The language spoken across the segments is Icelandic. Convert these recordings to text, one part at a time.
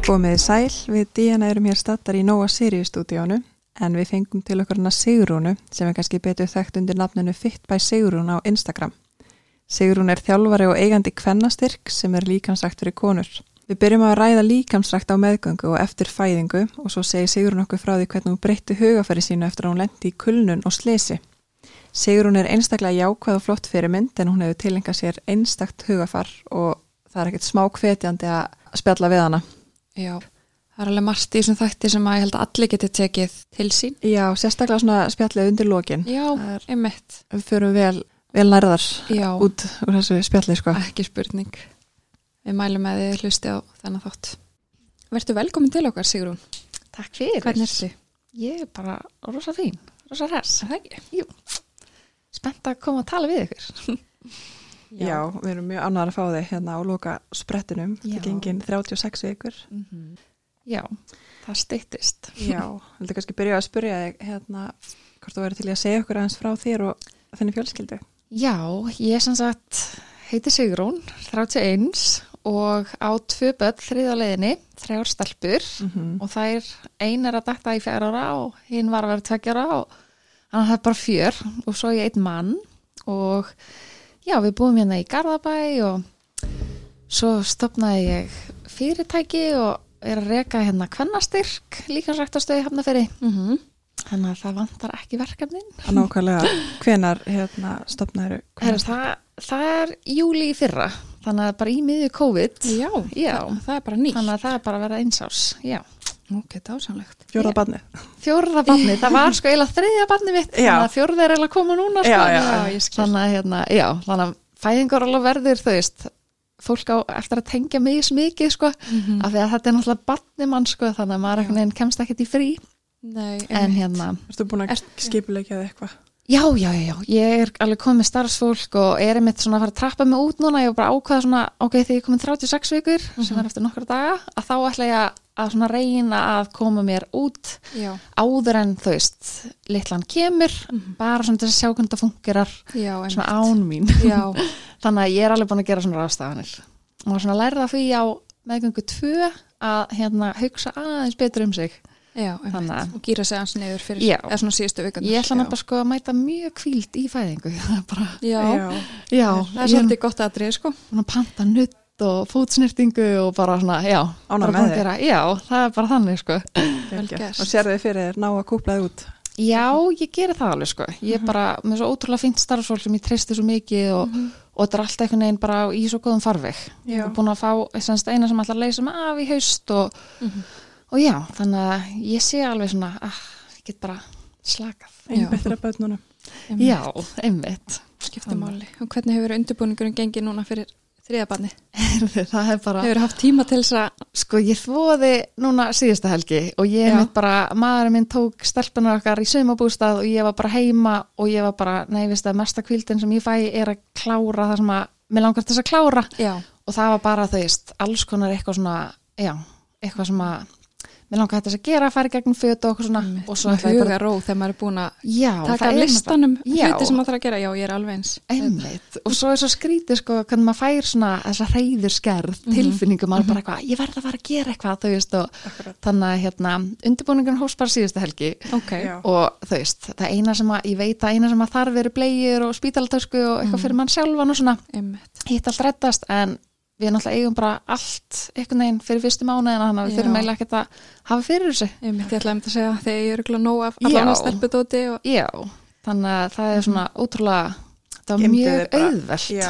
Komiði sæl, við Díana erum hér stattar í Nóa Sirius stúdíónu en við fengum til okkur hana Sigrúnu sem kannski betur þekkt undir nafninu Fit by Sigrún á Instagram. Sigrún þjálfari og eigandi kvennastyrk sem líkamsrækt fyrir konur. Við byrjum að ræða líkamsrækt á meðgöngu og eftir fæðingu og svo segir Sigrún okkur frá því hvernig hún breytti hugafæri sínu eftir að hún lenti í kulnun og slisi. Sigrún einstaklega jákvæð og flott fyrirmynd en hún hefur tileinkað sér einstakt hugafar og það ekkert smá hvetjandi að spjalla við hana. Já, það alveg margt í þessum þætti sem að ég held að allir geti tekið til sín. Já, sérstaklega svona spjallið undir lokin. Já, einmitt. Við förum vel nærðar út úr þessu spjallið, sko. Ekki spurning. Við mælum með þið hlusti á þennan þátt. Vertu velkomin til okkar, Sigrún. Takk fyrir. Hvernig ertu? Ég bara rosa fín, rosa hress. Það ekki? Jú. Spennt að koma að tala við ykkur. Já, við erum mjög ánægðar að fá þig hérna á loka sprettinum. Það gengin 36 vikur. Já, það styttist. Já, viltu kannski byrja að spyrja þig hérna hvort þú verið til að segja okkur aðeins frá þér og þinni fjölskyldu? Já, ég sem sagt heiti Sigrún, 31 og á 2 börn, 3 á leiðinni, 3 stelpur og þær ein að detta í 4 ára og hinn var að vera 2 ára og þannig að það bara 4 og svo ég 1 mann og já, við búum hérna í Garðabæ og svo stofnaði ég fyrirtæki og að reka hérna kvennastyrk, líkamsræktarstöð í Hafnarfirði. Þannig að það vantar ekki verkefnin. Nákvæmlega, hvenær hérna stofnaðir kvennastyrk? Það júlí í fyrra, þannig að bara í miðju COVID. Já, það er bara nýtt. Þannig að það er bara að vera 1 árs, já. Ok, dásamlegt. 4. barnið. 4. barnið, það var sko eiginlega 3. barnið mitt, þannig að 4. eiginlega að koma núna. Já, ég skil. Þannig að fæðingar alveg verður, þú veist, fólk á eftir að tengja mig smikið, sko, af því að þetta er náttúrulega barnið mann, sko, þannig að maður einhvern veginn kemst ekkert í frí. Nei, en hérna. Ertu búin að skipuleggja þig eitthvað? Já, ég er alveg komið með starfsfólk og er einmitt svona að fara að trappa mig út núna, ég var bara ákveða svona, ok, þegar ég komin 36 vikur, sem er eftir nokkra daga, að þá ætla ég að svona reyna að koma mér út áður en þú veist, litlan kemur, bara svona til að sjá hvernig það fungerar, svona án mín. Þannig að ég er alveg búin að gera svona ráðstafanir. Og svona lærða því á meðgöngu 2 að hérna hugsa aðeins betur sig. Já, og gýra sig aðeins niður fyrir eða svona síðustu vikan. Ég ætla nefnilega sko að mæta mjög hvíld í fæðingu. Það er bara, já, það er svolítið gott aðrið, sko. Panta nutt og fótsnirtingu og bara svona, Ánægð með þig. Já, það er bara þannig, sko. Og sérðu þið fyrir þér ná að kúpla þið út? Já, ég geri það alveg, sko. Ég er bara með svo ótrúlega fínt starfsfólk sem ég treysti svo mikið og þetta er alltaf einhvern veginn bara í svo góðum farveg. Ég er búin að fá eina sem ætla að leysa mig af í haust og já, þannig að ég sé alveg svona ég get bara slakað. Einbetra börnunum. Já, einmitt. Skiptir máli. Og hvernig hefur undirbúningurinn gengið núna fyrir 3. barnið? Það er bara... Hefur haft tíma til þess að... Sko, ég þvoði núna síðasta helgi og ég mitt bara, maðurinn minn tók stelpunar okkar í sumarbústað og ég var bara heima og ég var bara, veist að mesta hvíldin sem ég fæ er að klára það sem að mér langar til þess að klára. Og það var bara, þú veist, alls konar eitthvað svona, eitthvað sem að mér langar þetta að gera, fara í gegnum föt og eitthvað svona og svo ætla ég bara róð þegar maður er búin að taka listanum hluti sem maður þarf að gera, ég er alveg eins einmitt, og svo er svo skrítið sko hvernig maður fær svona þessa hreiðurskerð tilfinningu, maður bara eitthvað, ég verð að fara að gera eitthvað, þú veist, og þannig að hérna, undirbúningurinn hófst bara síðustu helgi og þú veist, það eina sem að, ég veit að eina sem að þarf eru bleiur og spítalatösku og eitthvað fyrir mann sjálfan og svona, hitt allt reddast, en við náttúrulega eigum bara allt einhvern veginn fyrir fyrstu mánuðina, þannig að við þurfum eiginlega ekkert að hafa fyrir þessu. Ég ætlaði að segja þegar ég er ekki nóg af allan að stelpudóti. Já, þannig að það er svona ótrúlega, það var mjög auðvelt. Já,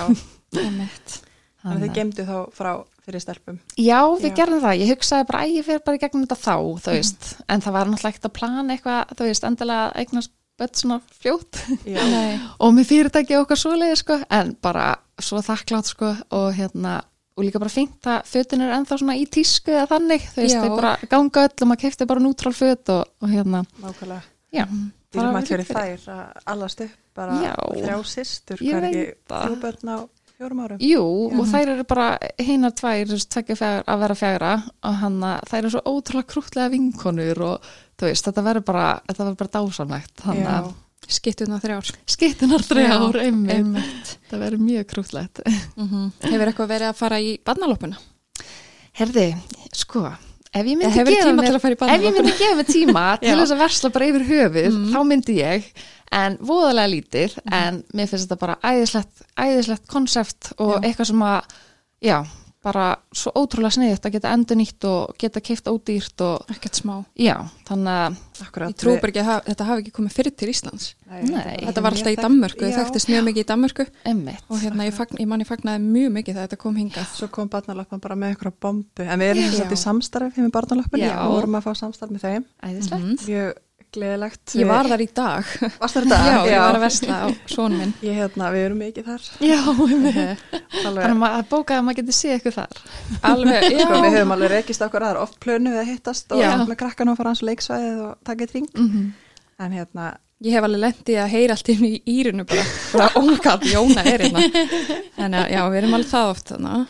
þannig að þið gemdu þá frá fyrir stelpum. Já, við gerðum það. Ég hugsaði bara að ég fyrir bara í gegnum þetta þá, þú veist, en það var náttúrulega ekkert að plana eitthvað, þú veist, endilega eignast börn svona fljótt og með fyrirtæki okkar svoleiði, sko, en bara svo þakklátt, sko, og hérna og líka bara fínt að fötin er ennþá svona í tísku eða þannig, þú veist, þau bara ganga öll og maður keypti bara nútrál föt og hérna. Nákvæmlega. Já. Dýrmætt fyrir þær að allast upp bara 3 systur, hvað ekki 3 börn á 4 árum. Jú, og þær eru bara hinar 2, að vera 4 og þær eru svo ótrúlega krúttlega vinkonur og þú veist, þetta verður bara dásamlegt. Skittunar 3. Skittunar 3, einmitt. Það verður mjög krúttlegt. Hefur eitthvað verið að fara í barnaloppuna? Herði, sko, ef ég myndi Hefur gefa tíma mér til að fara í barnavagn? ef ég myndi gefa mér tíma til Já. þess að versla bara yfir höfuð þá myndi ég, en voðalega lítið en mér finnst þetta bara æðislegt konsept og eitthvað sem að já, bara svo ótrúlega sniðugt að geta endurnýtt og geta keypt ódýrt og Ekkert smá. já, þannig að Akkurat. Ég trú bara ekki að þetta hafi ekki komið fyrir til Íslands. Nei. Þetta var alltaf í Danmörku, það þekktist mjög mikið í Danmörku einmitt. og hérna ég fagnaði mjög mikið þegar þetta kom hingað. Svo kom barnalöppan bara með einhverja bombu. En við erum Já. svolítið í samstarfi með barnalöppin Já. og vorum að fá samstarf með þeim. Æðislegt. Mjög gleðilegt. Ég var þar í dag. Varst þar þetta? Já, ég var að versla á son minn. Við erum mikið þar. Já, Alveg. þannig að maður bókaði að maður geti séð eitthvað þar. Alveg, Sko, við já. höfum alveg rekist okkur aðra. Oft plönu við að hittast og Já. með krakkan og fara hans leiksvæðið og taka eitt ring. En Ég hef alveg lent í að heyra allt í írunu bara oh my god, Jóna er hérna. Þannig að já, við erum alveg það oft þannig.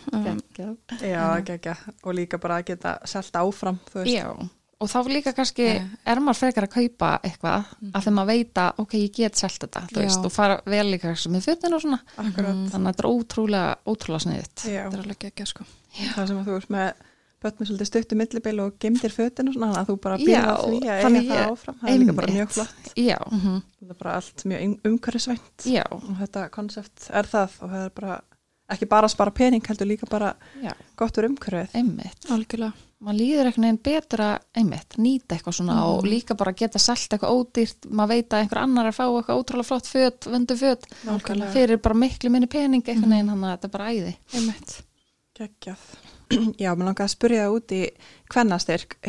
já, ekki. Og líka bara að geta selt áfram, þú veist. Já, og þá líka kannski er maður frekar að kaupa eitthvað af því maður veit að ok, ég get selt þetta, þú Já. veist, og fara vel líka með fötin og svona. Akkurat. Þannig að þetta er ótrúlega sniðut. Já. Þetta er alveg ekki sko. Það sem að þú veist með börn með svolítið stuttu millibil og gemdir fötin og svona, þannig að þú bara Já, býrð á því að þannig eiga það ég- áfram. Það er líka bara einmitt. mjög flott. Já, Það er bara allt mjög umhverfisvænt. já, Og þetta konsept er það og það er bara, ekki bara að spara pening, heldur líka bara já, gott fyrir umhverfið. einmitt. Algjörlega. Maður líður einhvern veginn betur að einmitt, nýta eitthvað svona og líka bara geta selt eitthvað ódýrt, maður veit að einhver annar er að fá eitthvað ótrúlega flott föt, vöndu föt Nákvæmlega. fyrir bara miklu minni pening einhvern veginn, þannig að þetta er bara æði. Einmitt. Geggjað. Já, mér langar að spyrja það út í kvennastyrk.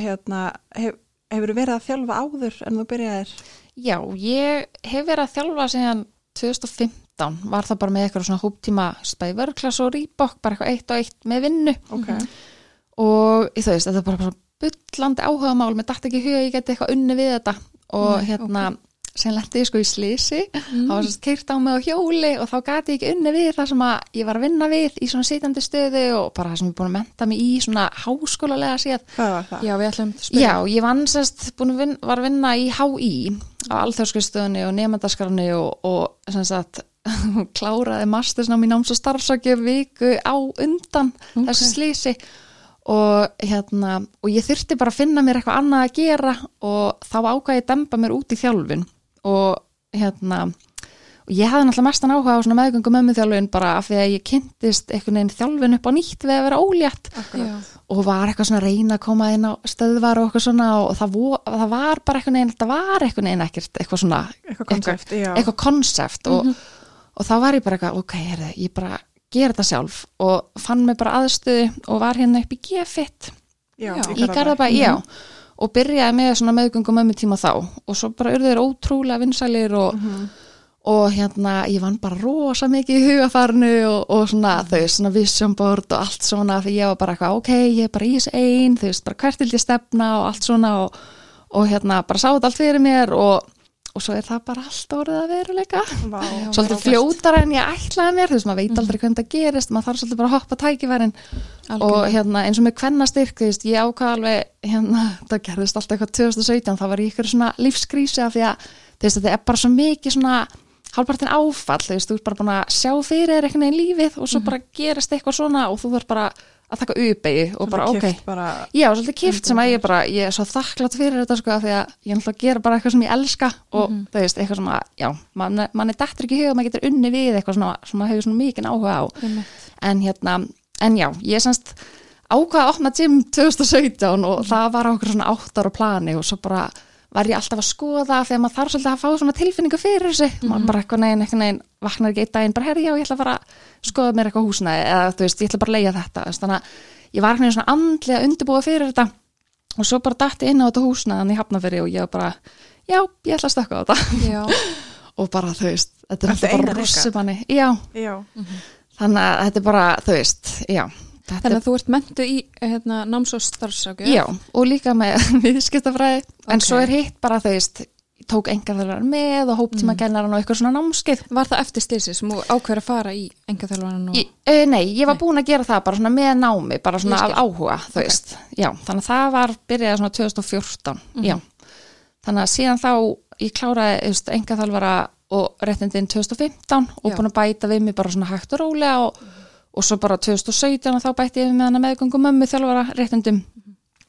Hefur verið að þjálfa áður en þú byrjaðir? Já, ég hef verið að þjálfa síðan 2015, var það bara með eitthvað svona hóptíma spæði vörklass og rýbokk, bara eitthvað 1 og 1 með vinnu Ok. og þú veist, þetta er bara bullandi áhugamál, mér datt ekki í huga að ég geti eitthvað unni við þetta og hérna sem lendi ég sko í slisi þá var svo keyrt á mig á hjóli og þá gati ég ekki unni við það sem að ég var að vinna við í svona sitjandi stöðu og bara það sem ég búin að mennta mig í svona háskólalega séð. Hvað var það? Já, við ætlum að spyrja. Já, ég vann sérst var að vinna í HÍ á alþjóðskrifstofunni og nemendaskránni og sem sagt kláraði mastersnám í náms- og starfsráðgjöf viku á undan þessu slisi og og ég þurfti bara að finna mér eitthvað annað að gera og þá ákvað ég að demba mér út í þjálfun og og ég hafði náttúrulega mestan áhuga á svona meðgöngu mömmuþjálfun bara af því að ég kynntist einhvern veginn þjálfun upp á nýtt við að vera ólétt og var eitthvað svona að reyna að koma inn á stöðvar og eitthvað svona og það var bara einhvern veginn ekkert eitthvað svona Eitthvað konsept, já. eitthvað konsept og þá var ég bara eitthvað, ok, ég bara gera þetta sjálf og fann mig bara aðstöðu og var hérna upp í G-Fit Já, í Garðabæ, já og byrjaði með svona meðgöngu mömmutíma þá og svo bara urðu þeir ótrúlega vinsælir og ég vann bara rosa mikið í hugafarnu og svona þau svona vision board og allt svona því ég var bara eitthvað, ok, ég er bara í þessu ein þau veist bara hvert vil ég stefna og allt svona og bara sá þetta allt fyrir mér og svo er það bara allt orðið að veruleika Vá. svolítið fljótara en ég ætlaði mér þú veist, maður veit aldrei hvernig það gerist maður þarf svolítið bara að hoppa tækifærin og eins og með kvennastyrk, þú veist, ég ákvað alveg það gerðist alltaf eitthvað 2017 þá var ég ykkur svona lífskrísi af því að þú veist, þetta er bara svo mikið svona hálfpartin áfall, þú veist, þú ert bara búin að sjá fyrir þér einhvern veginn lífið og svo bara gerist eitthvað svona og þú verður bara að taka uppeyju og bara ok já, svolítið kift sem að ég er svo þakklátt fyrir þetta sko af því að ég ætla að gera bara eitthvað sem ég elska og þú veist, eitthvað sem að já, mann er dettur ekki í huga og maður getur unni við eitthvað svona sem maður hefur svona mikinn áhuga á en já, ég semst ákvað að opna gym 2017 og það var okkur svona 8 ára plani og svo bara var ég alltaf að skoða þegar maður þarf svolítið að fá svona tilfinningu fyrir þessu maður bara eitthvað neginn vaknar ekki einn daginn bara herri já, ég ætla að fara að skoða mér eitthvað húsnæði eða þú veist, ég ætla bara að leigja þetta þannig að ég var svona andlega undirbúa fyrir þetta og svo bara datti inn á þetta húsnæðan í Hafnarfirði og ég var bara já, ég ætla að stökka á þetta og bara þú veist, þetta er alltaf bara rossimanni já. Þannig að þetta er bara, þú veist, já Þannig að þú ert mentu í náms- og starfsráðgjöf. Já, og líka með viðskiptafræði, en svo er hitt bara þú veist, ég tók engaþjálfaran með og hóptímakennaran og eitthvað svona námskeið. Var það eftir slysið sem þú ákveður að fara í engaþjálfaran? Nei, ég var búin að gera það bara svona með námi, bara svona af áhuga, þú veist. Já, þannig að það byrjaði svona 2014, já. Þannig að síðan þá ég kláraði engaþjálfara og réttindin 2015 og búin að bæta við mig bara svona hægt og rólega og svo bara 2017 og þá bætti ég með hana meðgöngu mömmu þjálfara réttindum. Þá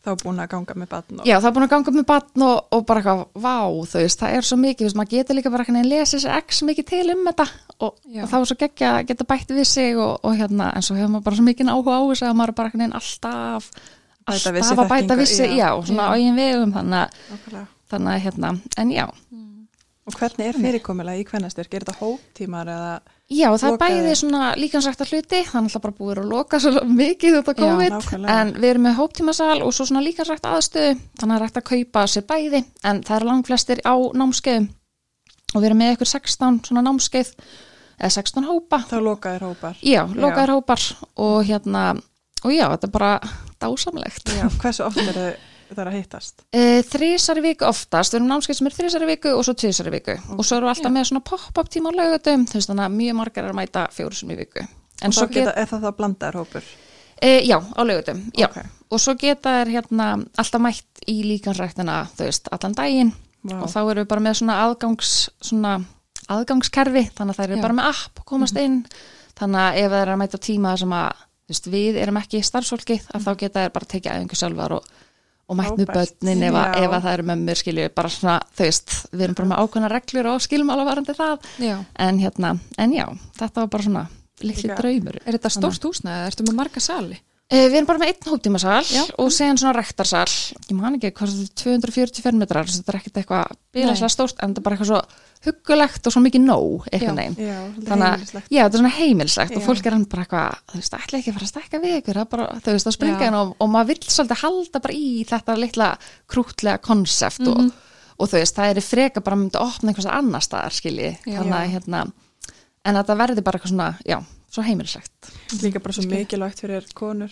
Þá búin að ganga með barn Já, það er búin að ganga með barn og bara eitthvað, vá, þú veist, það svo mikið, maður getur líka bara að lesa sér x mikið til þetta og þá svo geggja að geta bætt við sig og hérna, en svo hefur maður bara svo mikið áhuga á þessu að maður bara alltaf að bæta við sig, já, svona á eigin vegum, þannig að hérna, en já. Og hvernig fyrirkomulega í kvennastyrk? Þetta hóptímar eða? Já, það bæði svona líkansrækta hluti, það alltaf bara búið að loka svo mikið út á COVID, en við erum með hóptímasal og svo svona líkansrækta aðstöðu, þannig að rægt að kaupa sér bæði, en það langflestir á námskeiðum og við erum með ykkur 16 svona námskeið, eða 16 hópa. Þá lokaðir hópar? Já, lokaðir hópar og hérna, og já, þetta er bara dásamlegt. Já, hversu oft það að hittast? 3 í viku oftast, við erum námskeið sem 3 í viku og svo 2 í viku og svo erum við alltaf með svona pop-up tíma á laugadöfum, þannig að mjög margar að mæta 4 í viku. En og er það blandaðar hópur? Já, á laugadöfum, já. Okay. Og svo geta þær hérna alltaf mætt í líkansræktina, allan daginn og þá erum við bara með svona aðgangskerfi, þannig að þær eru bara með app komast inn, þannig að ef það er að mæta tíma sem að við erum ekki starfsfólkið, þá geta þær bara tekið æfingu sjálfar og mætt með börnin ef það eru mömmur, skilju, bara svona, við erum bara með ákveðna reglur og skilmála varandi það, en já, þetta var bara svona litli draumur. Er þetta stórt húsnæði eða ertu með marga sali? Við erum bara með 1 hóptímasal og síðan svona rektarsal, ég man ekki hvað þetta 240 fermetrar, þetta er ekkert eitthvað bilaslega stórt, en þetta er bara eitthvað svo huggulegt og svo mikið nóg eitthvað neginn. Þannig að, já, þetta er svona heimilslegt og fólk er hann bara eitthvað, ætla ekki að fara að stækka við ykkur, það er bara, að springa inn og maður vill svolítið halda bara í þetta litla krútlega konsept og það er freka bara myndi að opna einhvers annar staðar, skilji, þannig að en þetta verði bara eitthvað svona, já, svo heimilslegt. Líka bara svo mikilvægt fyrir konur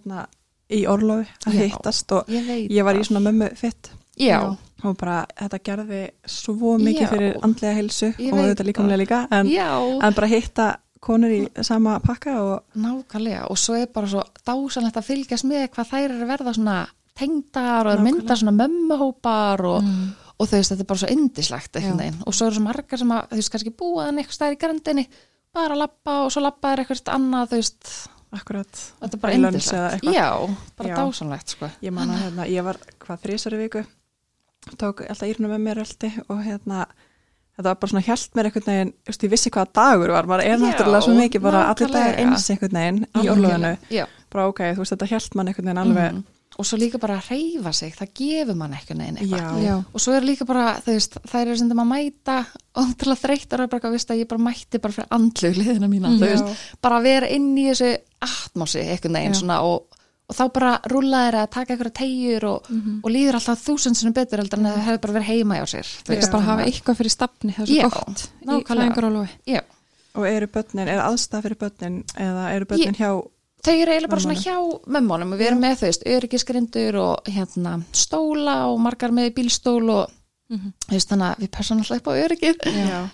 í orlofi að hittast og ég var í svona mömmu fitt og bara þetta gerði svo mikið fyrir andlega heilsu og þetta líkamlega líka en bara hitta konur í sama pakka og nákvæmlega og svo er bara svo dásanlegt að fylgjast með hvað þær eru að verða svona tengdar og mynda svona mömmuhópar og þetta er bara svo yndislegt og svo eru svo margar sem að kannski búaðan eitthvað stær í gröndinni bara lappa og svo lappa er eitthvað annað akkurat þetta er bara yndislegt já, bara dásanlegt sko. Ég man að ég var 3 í viku tók alltaf írnum með mér og þetta var bara svona hjælt mér einhvern veginn, ég vissi hvaða dagur var, maður er náttúrulega svo mikið bara allir dagar eins einhvern veginn í orlofinu bara þetta hjælt mann einhvern veginn alveg og svo líka bara að hreyfa sig, það gefur mann einhvern veginn eitthvað og svo er líka bara, það eru sem það maður mæta og til að þreytta og bara að ég bara mætti bara fyrir andlegu liðina mína bara að vera inn í þessu atmossi einhvern veginn svona og þá bara rúlla þeir að taka einhverja teyjur og líður alltaf 1000 sinnum betur heldur en það hefur bara verið heima hjá sér bara að hafa eitthvað fyrir stafni, það er svo gott í fæðingarorlofi. Og eru börnin, er aðstæða fyrir börnin eða eru börnin hjá þau eru eiginlega bara svona hjá mömmunum og við erum með öryggisgrindur og stóla og margar með bílstól og þannig að við persónum alltaf upp á öryggið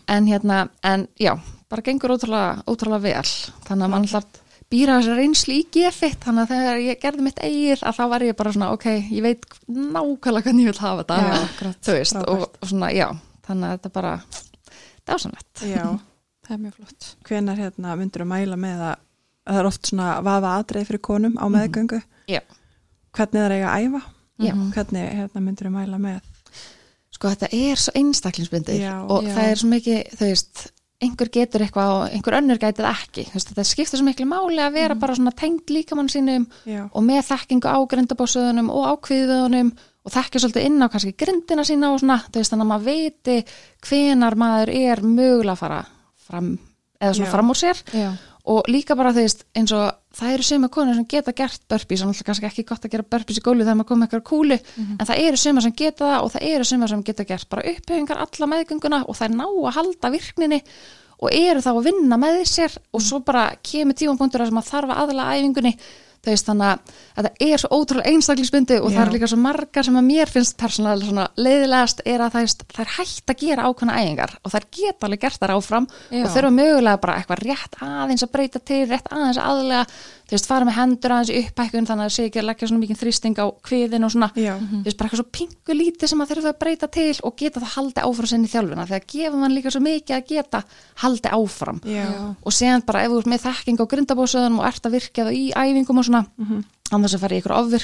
en já, bara gengur ótrúlega vel þannig að mann alltaf býra þessar reynslu í gefitt þannig að þegar ég gerði mitt eigið að þá var ég bara svona ég veit nákvæmlega hvernig ég vil hafa þetta og svona þannig að þetta bara dásamlegt. Já, það er mjög flott. Hvenær myndirðu mæla með að það er oft svona vafa atriði fyrir konum á meðgöngu hvernig það eiga að æfa hvernig myndirðu mæla með? Sko þetta er svo einstaklingsbundið og það er svo mikið einhver getur eitthvað og einhver önnur gætið ekki þetta skiptir svo miklu máli að vera bara svona tengd líkamann sínum og með þekkingu á grindabósöðunum og á kviðvöðunum og þekkja svolítið inn á kannski grindina sína og svona þannig að maður viti hvenar maður er mögulega að fara fram eða svona fram úr sér og líka bara eins og það eru sumar konur sem geta gert burpees og kannski ekki gott að gera burpees í gólfi þegar maður komið eitthvað kúlu en það eru sumar sem geta það og það eru sumar sem geta gert bara upphöfingar alla meðgönguna og það er ná að halda virkninni og eru þá að vinna með sér og svo bara kemur tímapunktur sem að þarf að aðlaga æfingunni þannig að þetta er svo ótrúlega einstaklingsbundi og það er líka svo margar sem að mér finnst persónulega svona leiðilegast er að það er hægt að gera ákveðna æfingar og það geta alveg gert þær áfram og þurfa mögulega bara eitthvað rétt aðeins að breyta til, rétt aðeins að aðlega fara með hendur aðeins í upphækkun þannig að það sé ekki að leggja svona mikið þrýsting á kviðin og svona, bara eitthvað svo pingu lítið sem að þurfa að breyta til og geta það haldi áfram sinni í þjálfuna þegar gefur mann líka svo mikið að geta haldi áfram og síðan bara ef þú ert með þekking á grindabósöðunum og ert að virkja það í æfingum og svona annars að fara í ykkur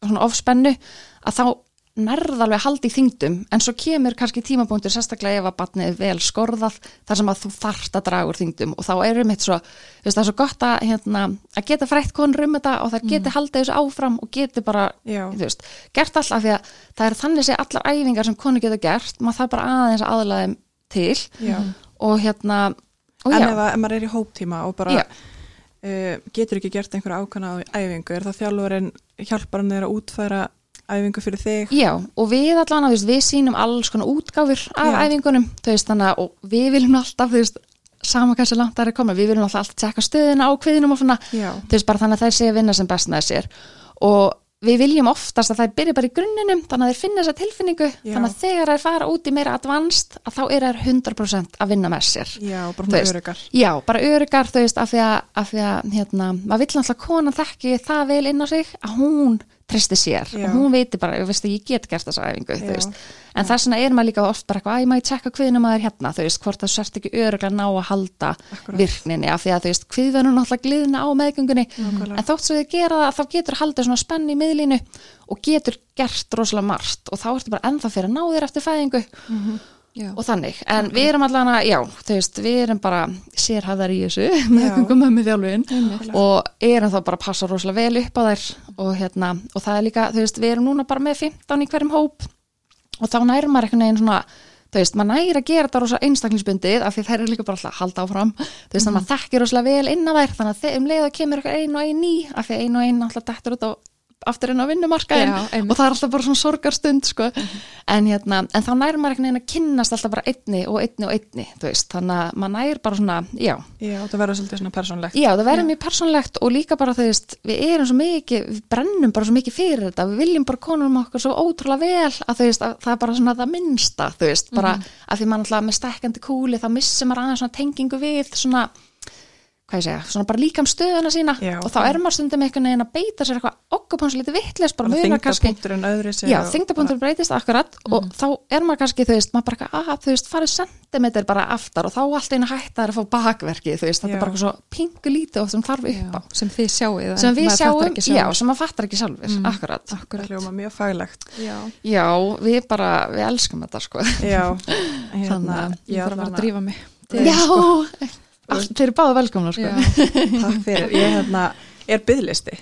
svona ofspennu að þá nærða alveg að halda í þyngdum en svo kemur kannski tímapunktur sérstaklega ef að barnið er vel skorðað þar sem að þú þarft að draga úr þyngdum og þá er mitt svo, það er svo gott að geta frætt konur þetta og það geti haldið þessu áfram og geti bara gert alltaf því að það er þannig sé allar æfingar sem konur geta gert, maður þarf bara aðeins að aðlaða þeim til og og en ef maður er í hóptíma og bara getur ekki gert einhverja ákvæmna æfingu, er það þjálfarinn hjálpar hann þeirra að útfæra æfingu fyrir þig? Já, og við allan við sýnum alls konar útgáfur af æfingunum, þannig að og við viljum alltaf, sama hversu langt það er komin, við viljum alltaf tjekka stöðina á kviðinum og svona, bara þannig að þær sé að vinna sem best með sér og við viljum oftast að það byrja bara í grunninum þannig að þeir finna þessa tilfinningu þannig að þegar þær fara út í meira advanced að þá er þær 100% að vinna með sér bara öruggar bara öruggar, af því að maður vill alltaf konan þekki það vel inn á sig að hún treysti sér og hún veitir bara, ég get gert þessa æfingu en þess vegna er maður líka oft bara eitthvað, maður tjekka kviðnum að hérna, hvort það sért ekki öruglega ná að halda virkninni af því að kviðvönun náttúrulega gliðna á meðgöngunni en þótt svo þið gera það, þá getur haldið svona spenni í miðlínu og getur gert rosalega margt og þá ertu bara ennþá fyrir að ná þér eftir fæðingu og þannig, en við erum allan við erum bara sérhæfðar í þessu meðgöngum með þjálfin og erum þá bara að passa rosalega vel upp á þær og það er líka, við erum núna bara með 15 í hverjum hóp og þá nærum maður einhvern veginn svona maður næri að gera þetta rosalega einstaklingsbundið af því þær eru líka bara alltaf að halda áfram þannig að maður þekkir rosalega vel inn á þær þannig að leið að kemur eitthvað ein og ein ný af því ein og ein alltaf dettur út á aftur inn á vinnumarkaðin og það er alltaf bara svona sorgarstund en þá næri maður einhvern veginn að kynnast alltaf bara einni og einni þannig að maður næri bara svona það verður svolítið svona persónlegt það verður mjög persónlegt og líka bara við erum svo mikið, við brennum bara svo mikið fyrir þetta, við viljum bara konum okkur svo ótrúlega vel að það er bara svona það minnsta, bara að því maður alltaf með stekkandi kúli þá missir maður aðeins svona tengingu við svona svona bara líka stöðuna sína og þá er maður stundum einhvern veginn að beita sér eitthvað okkupáns litið vittleis bara þyngdapunkturinn öðru sig þyngdapunkturinn breytist akkurat og þá er maður kannski maður bara farið sentimeter bara aftar og þá allt einu hættar að fá bakverki þetta er bara svo pingu lítið og sem þarf upp á sem þið sjáum sem maður fattar ekki sjálfur akkurat hljóma mjög faglegt við elskum þetta þannig að ég þarf að drífa mig þeir eru báða velkomna Takk fyrir, ég er biðlisti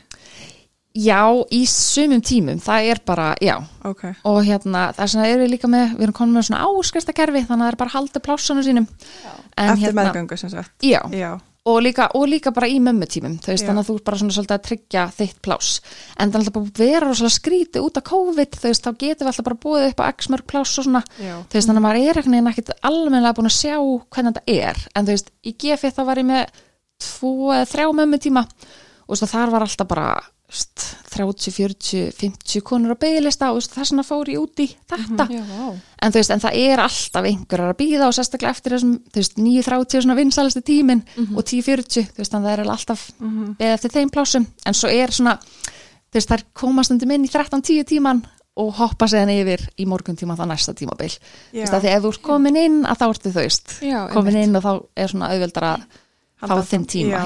í sumum tímum það er bara, okay. og það er svona, við erum komin með svona áskristakerfi þannig að það er bara haldið plássunum sínum eftir meðgöngu sem sagt og líka bara í mömmutímum þannig að þú er bara svona svolítið að tryggja þitt pláss en það er alltaf bara vera rosalega skrítið út af COVID þá getum við alltaf bara búið upp á x mörg pláss og svona þannig að maður er ekkert almennilega búin að sjá hvernig þetta er en í GF þá var ég með 2 eða 3 mömmutíma og þar var alltaf bara 30, 40, 50 konur á beygilista og þess vegna fór ég út í þetta en það er alltaf einhverjar að bíða og sérstaklega eftir þessum 9:30 svona vinsælasti tímin og 10:40 það er alltaf beðið eftir þeim plásum en svo er svona þær koma stundum inn í 13:10 tíman og hoppa séðan yfir í morguntíma þá næsta tímabil því ef þú ert komin inn að þá ertu komin inn og þá er svona auðveldar að fá þinn tíma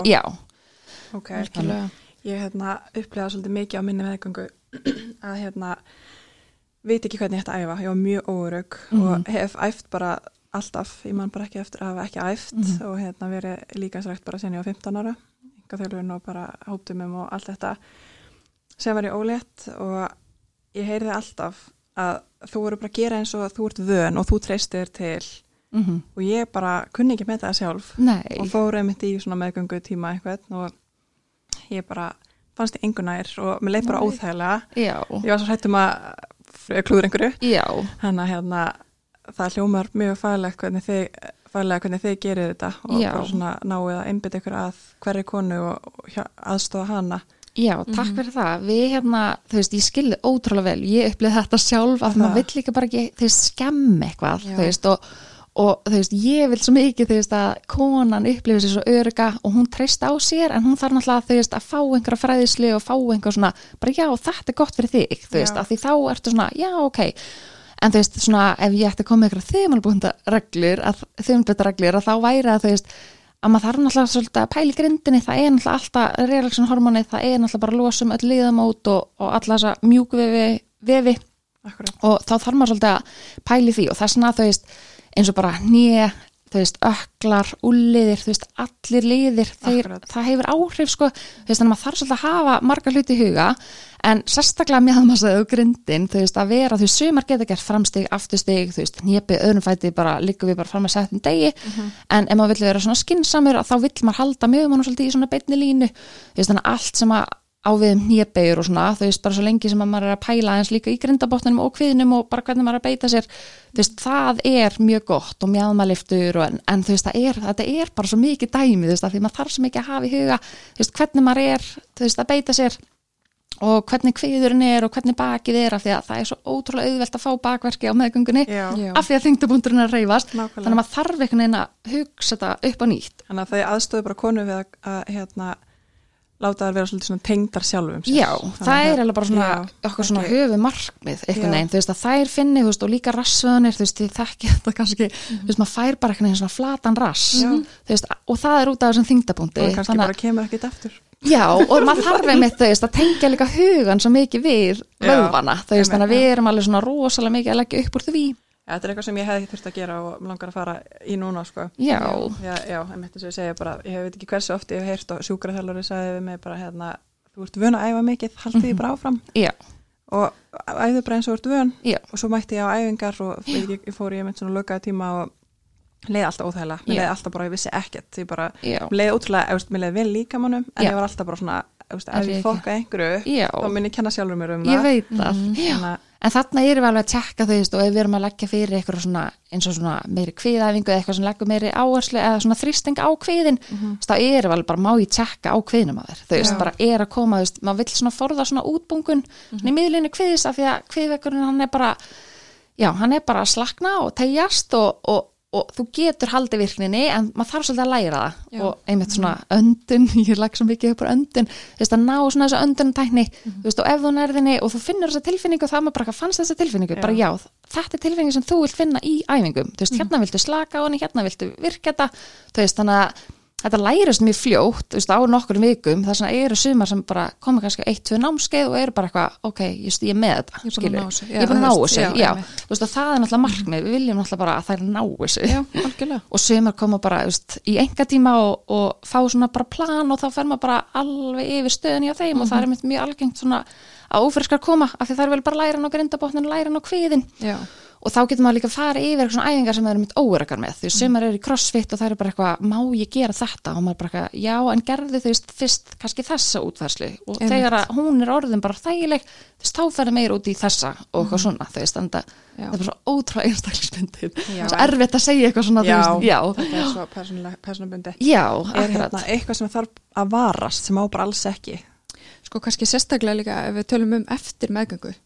ok, ég upplegaði svolítið mikið á minni meðgöngu að veit ekki hvernig ég ætti að æfa, ég var mjög óörugg og hef æft bara alltaf, ég man bara ekki eftir að hafa ekki æft og verið líka srækt bara sen ég var 15 ára þjálfun og bara hóptumum og allt þetta sem var ég ólétt og ég heyrði alltaf að þú voru bara að gera eins og þú ert vön og þú treystir til og ég bara kunni ekki með það sjálf og fór einmitt í svona meðgöngu tíma eitthvað og ég bara fannst ég engu nær og mér leið bara óþægilega ég var svo hrætt að klúður einhverju þannig að það hljómar mjög faglegt hvernig þið gerir þetta og bara svona náið að einbytta ykkur að hverju konu og aðstofa hana takk fyrir það við ég skilði ótrúlega vel ég upplifði þetta sjálf að maður vill líka bara ekki skemmi eitthvað og ég vil svo mikið að konan upplifir sér svo örugga og hún treysta á sér en hún þarf náttúrulega að fá einhverja fræðislu og fá einhver svona bara þetta er gott fyrir þig að því þá ertu svona ok en svona ef ég ætti að koma með einhverja þumalbúnda reglur að þá væri að að maður þarf náttúrulega svolítið að pæla í grindinni, það náttúrulega alltaf relaxin hormóni, það náttúrulega bara að losa öll liðamót og alla þessa mjúkvefi og þá þarf maður svolítið að pæla í því og þess að eins og bara öklar, úlliðir, allir liðir, það hefur áhrif sko, þannig að maður þarf svolítið að hafa marga hluti í huga, en sérstaklega mjaðmasæði og grindin, að vera, sumar geta gert framstig, afturstig, hnépið, öðrum fæti, bara liggum við bara fram að setjum degi, en ef maður vill vera svona skynsamur, þá vill maður halda mjög svolítið í svona beinni línu, þannig að allt sem að á við hnébegjur og svona, bara svo lengi sem að maður að pæla eins líka í grindabotnum og kviðnum og bara hvernig maður að beita sér, það mjög gott og mjaðmaliftur en þetta bara svo mikið dæmi, því maður þarf svo mikið að hafa í huga, hvernig maður að beita sér og hvernig kviðurinn og hvernig bakið af því að það svo ótrúlega auðvelt að fá bakverki á meðgöngunni af því að þyngdabúndurinn að hreyfast, þannig að maður þarf einhvern veginn að hugsa þetta upp á nýtt. Þannig að það aðstöðu bara konu við að láta þær vera svolítið svona tengdar sjálfum sér. Já, það alveg bara svona okkur svona höfu markmið einhvern veginn, að þær finni, og líka rassvöðunir, þið þekki þetta kannski, maður fær bara einhvern veginn svona flatan rass, og það út af þessum þyngdabúndi. Og kannski bara kemur ekkert eftir. Já, og maður þarf einmitt, að tengja líka hugan svo mikið við vöðvana, þannig að við erum alveg svona rosalega mikið að leggja upp úr því. Ja, þetta eitthvað sem ég hefði þurft að gera og langar að fara í núna, sko. Já. Já, einmitt þess að ég segja bara, ég veit ekki hversu oft ég hef heyrt og sjúkraþjálfari sagði við mig bara, þú ert vön að æfa mikið, haldið ég bara áfram. Já. Og æfðu bara eins og ert vön. Já. Og svo mætti ég á æfingar og ég fór í einmitt svona löggaði tíma og leiði alltaf óþægilega. Mér leiði alltaf bara, ég vissi ekkert. Því bara, leiði ótrúlega, mér leiði vel líkamannum, en ég var alltaf bara svona, ef ég fokka einhverju, þá mun ég kenna sjálfur mér það. Ég veit það. En þarna erum við alveg að tjekka þau og ef við erum að leggja fyrir eitthvað svona eins og svona meiri kviðæfingu eða eitthvað sem leggur meiri áherslu eða svona þrýsting á kviðin, þá erum við alveg bara, má ég tjekka á kviðnum að þér, bara að koma, maður vill svona forða svona útbungun í miðlunni kviðis af því að kviðvekkurinn hann bara að slakna og tegjast og þú getur haldið virkninni en maður þarf svolítið að læra það og einmitt svona öndun, ég legg svo mikið upp á öndun, að ná svona þessa öndunatækni og ef þú nærðinni og þú finnur þessa tilfinningu þá maður bara fannst þessa tilfinningu, bara þetta tilfinningu sem þú vilt finna í æfingum, hérna viltu slaka á henni, hérna viltu virka þetta, þannig að þetta lærist mjög fljótt, á nokkur vikum, þess að eru sumar sem bara koma kannski 1-2 námskeið og eru bara eitthvað, ok, ég er með þetta, ég er bara að ná þessu, það náttúrulega markmið, við viljum náttúrulega bara að þær ná þessu, og sumar koma bara í engatíma og fá svona bara plan og þá fer maður bara alveg yfir stöðunni á þeim og það mjög algengt svona að ófriskar koma, af því þær vil bara læra ná grindabotnin, læra ná kviðin. Og þá getur maður líka að fara yfir svona æfingar sem það eru óöryggar með, því sumar eru í crossfit og það eru bara eitthvað, má ég gera þetta og maður bara eitthvað, já en gerðu fyrst kannski þessa útfærslu og þegar hún orðin bara þægileg, þá fer það meira út í þessa og eitthvað svona, þannig að það er bara svo ótrúlega einstaklingsbundið, svo erfitt að segja eitthvað svona, þetta er svo persónubundið. Já, akkurat. Eitthvað sem þarf að varast sem á bara alls ekki. Sko kannski sérstaklega líka ef við tölum eftir meðgöngu.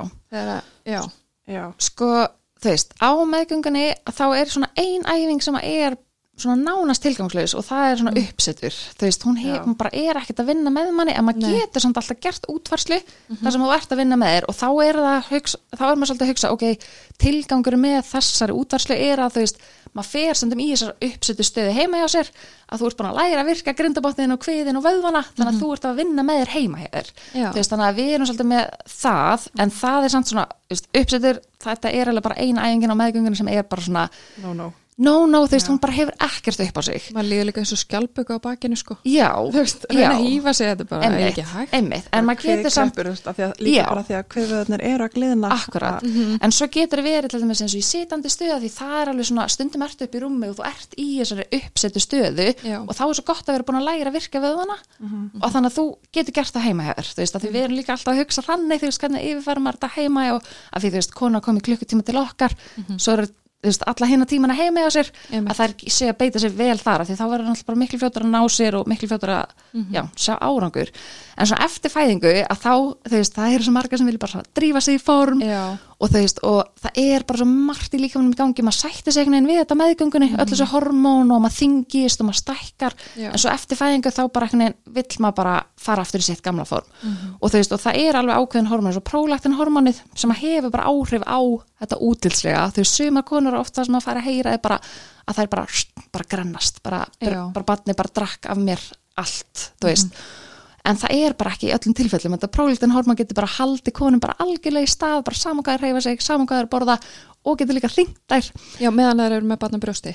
Sko, á meðgöngunni þá er svona ein æfing sem er svona nánast tilgangslaus og það er svona uppsettur, hún bara ekkert að vinna með manni en maður getur samt alltaf gert útfarslu þar sem þú ert að vinna með þér og þá er maður svolítið að hugsa, ok, tilgangur með þessari útfarslu að maður fer stundum í þessar uppsettu stöðu heima hjá sér að þú ert búin að læra að virka grindabotnin og kviðin og vöðvana þannig að þú ert að vinna með þér heima hjá þér þannig að við erum svolítið með það en það er samt svona uppsettur, þetta er alveg bara eina æfingin á meðgöngunni sem er bara svona hún bara hefur ekkert upp á sig. Maður líður líka eins og skjaldböku á bakinu, sko. Já. Reyna að hífa sig þetta bara, er ekki hægt. Einmitt, en maður getur samt... Líka bara því að kviðvöðnir eru að gliðna. Akkurat, en svo getur verið til dæmis eins og í sitandi stöðu því það er alveg svona, stundum ertu upp í rúmi og þú ert í þessari uppsettu stöðu og þá er svo gott að vera búin að læra að virka vöðvana og þannig að þú getur gert það heima hér, því við erum líka alltaf að hugsa þannig, hvernig yfirfærum maður þetta heima og að því kona kom í klukkutíma til okkar, svo eru alla hinna tímana heima á sér að þær sé að beita sér vel þar því þá verður náttúrulega bara miklu fljótar að ná sér og miklu fljótar að sjá árangur en svona eftir fæðingu að þá það eru svo margar sem vilja bara drífa sig í form og og það bara svo margt í líkamanum í gangi, maður sætti sig einhvern veginn við þetta meðgöngunni, öll þessu hormón og maður þyngist og maður stækkar, en svo eftir fæðingu þá bara einhvern veginn vill maður bara fara aftur í sitt gamla form og og það alveg ákveðin hormón, svo prólaktin hormónið sem hefur bara áhrif á þetta útilslega, sumar konur ofta sem að fara að heyra bara að það bara grennast, bara barnið bara drakk af mér allt, en það bara ekki í öllum tilfellum, þetta prólaktin hormón getur bara haldið konum bara algjörlega í stað, bara saman hvað hreyfa sig, saman hvað borða og getur líka hringt þær. Já, meðan það eru með barn á brjósti.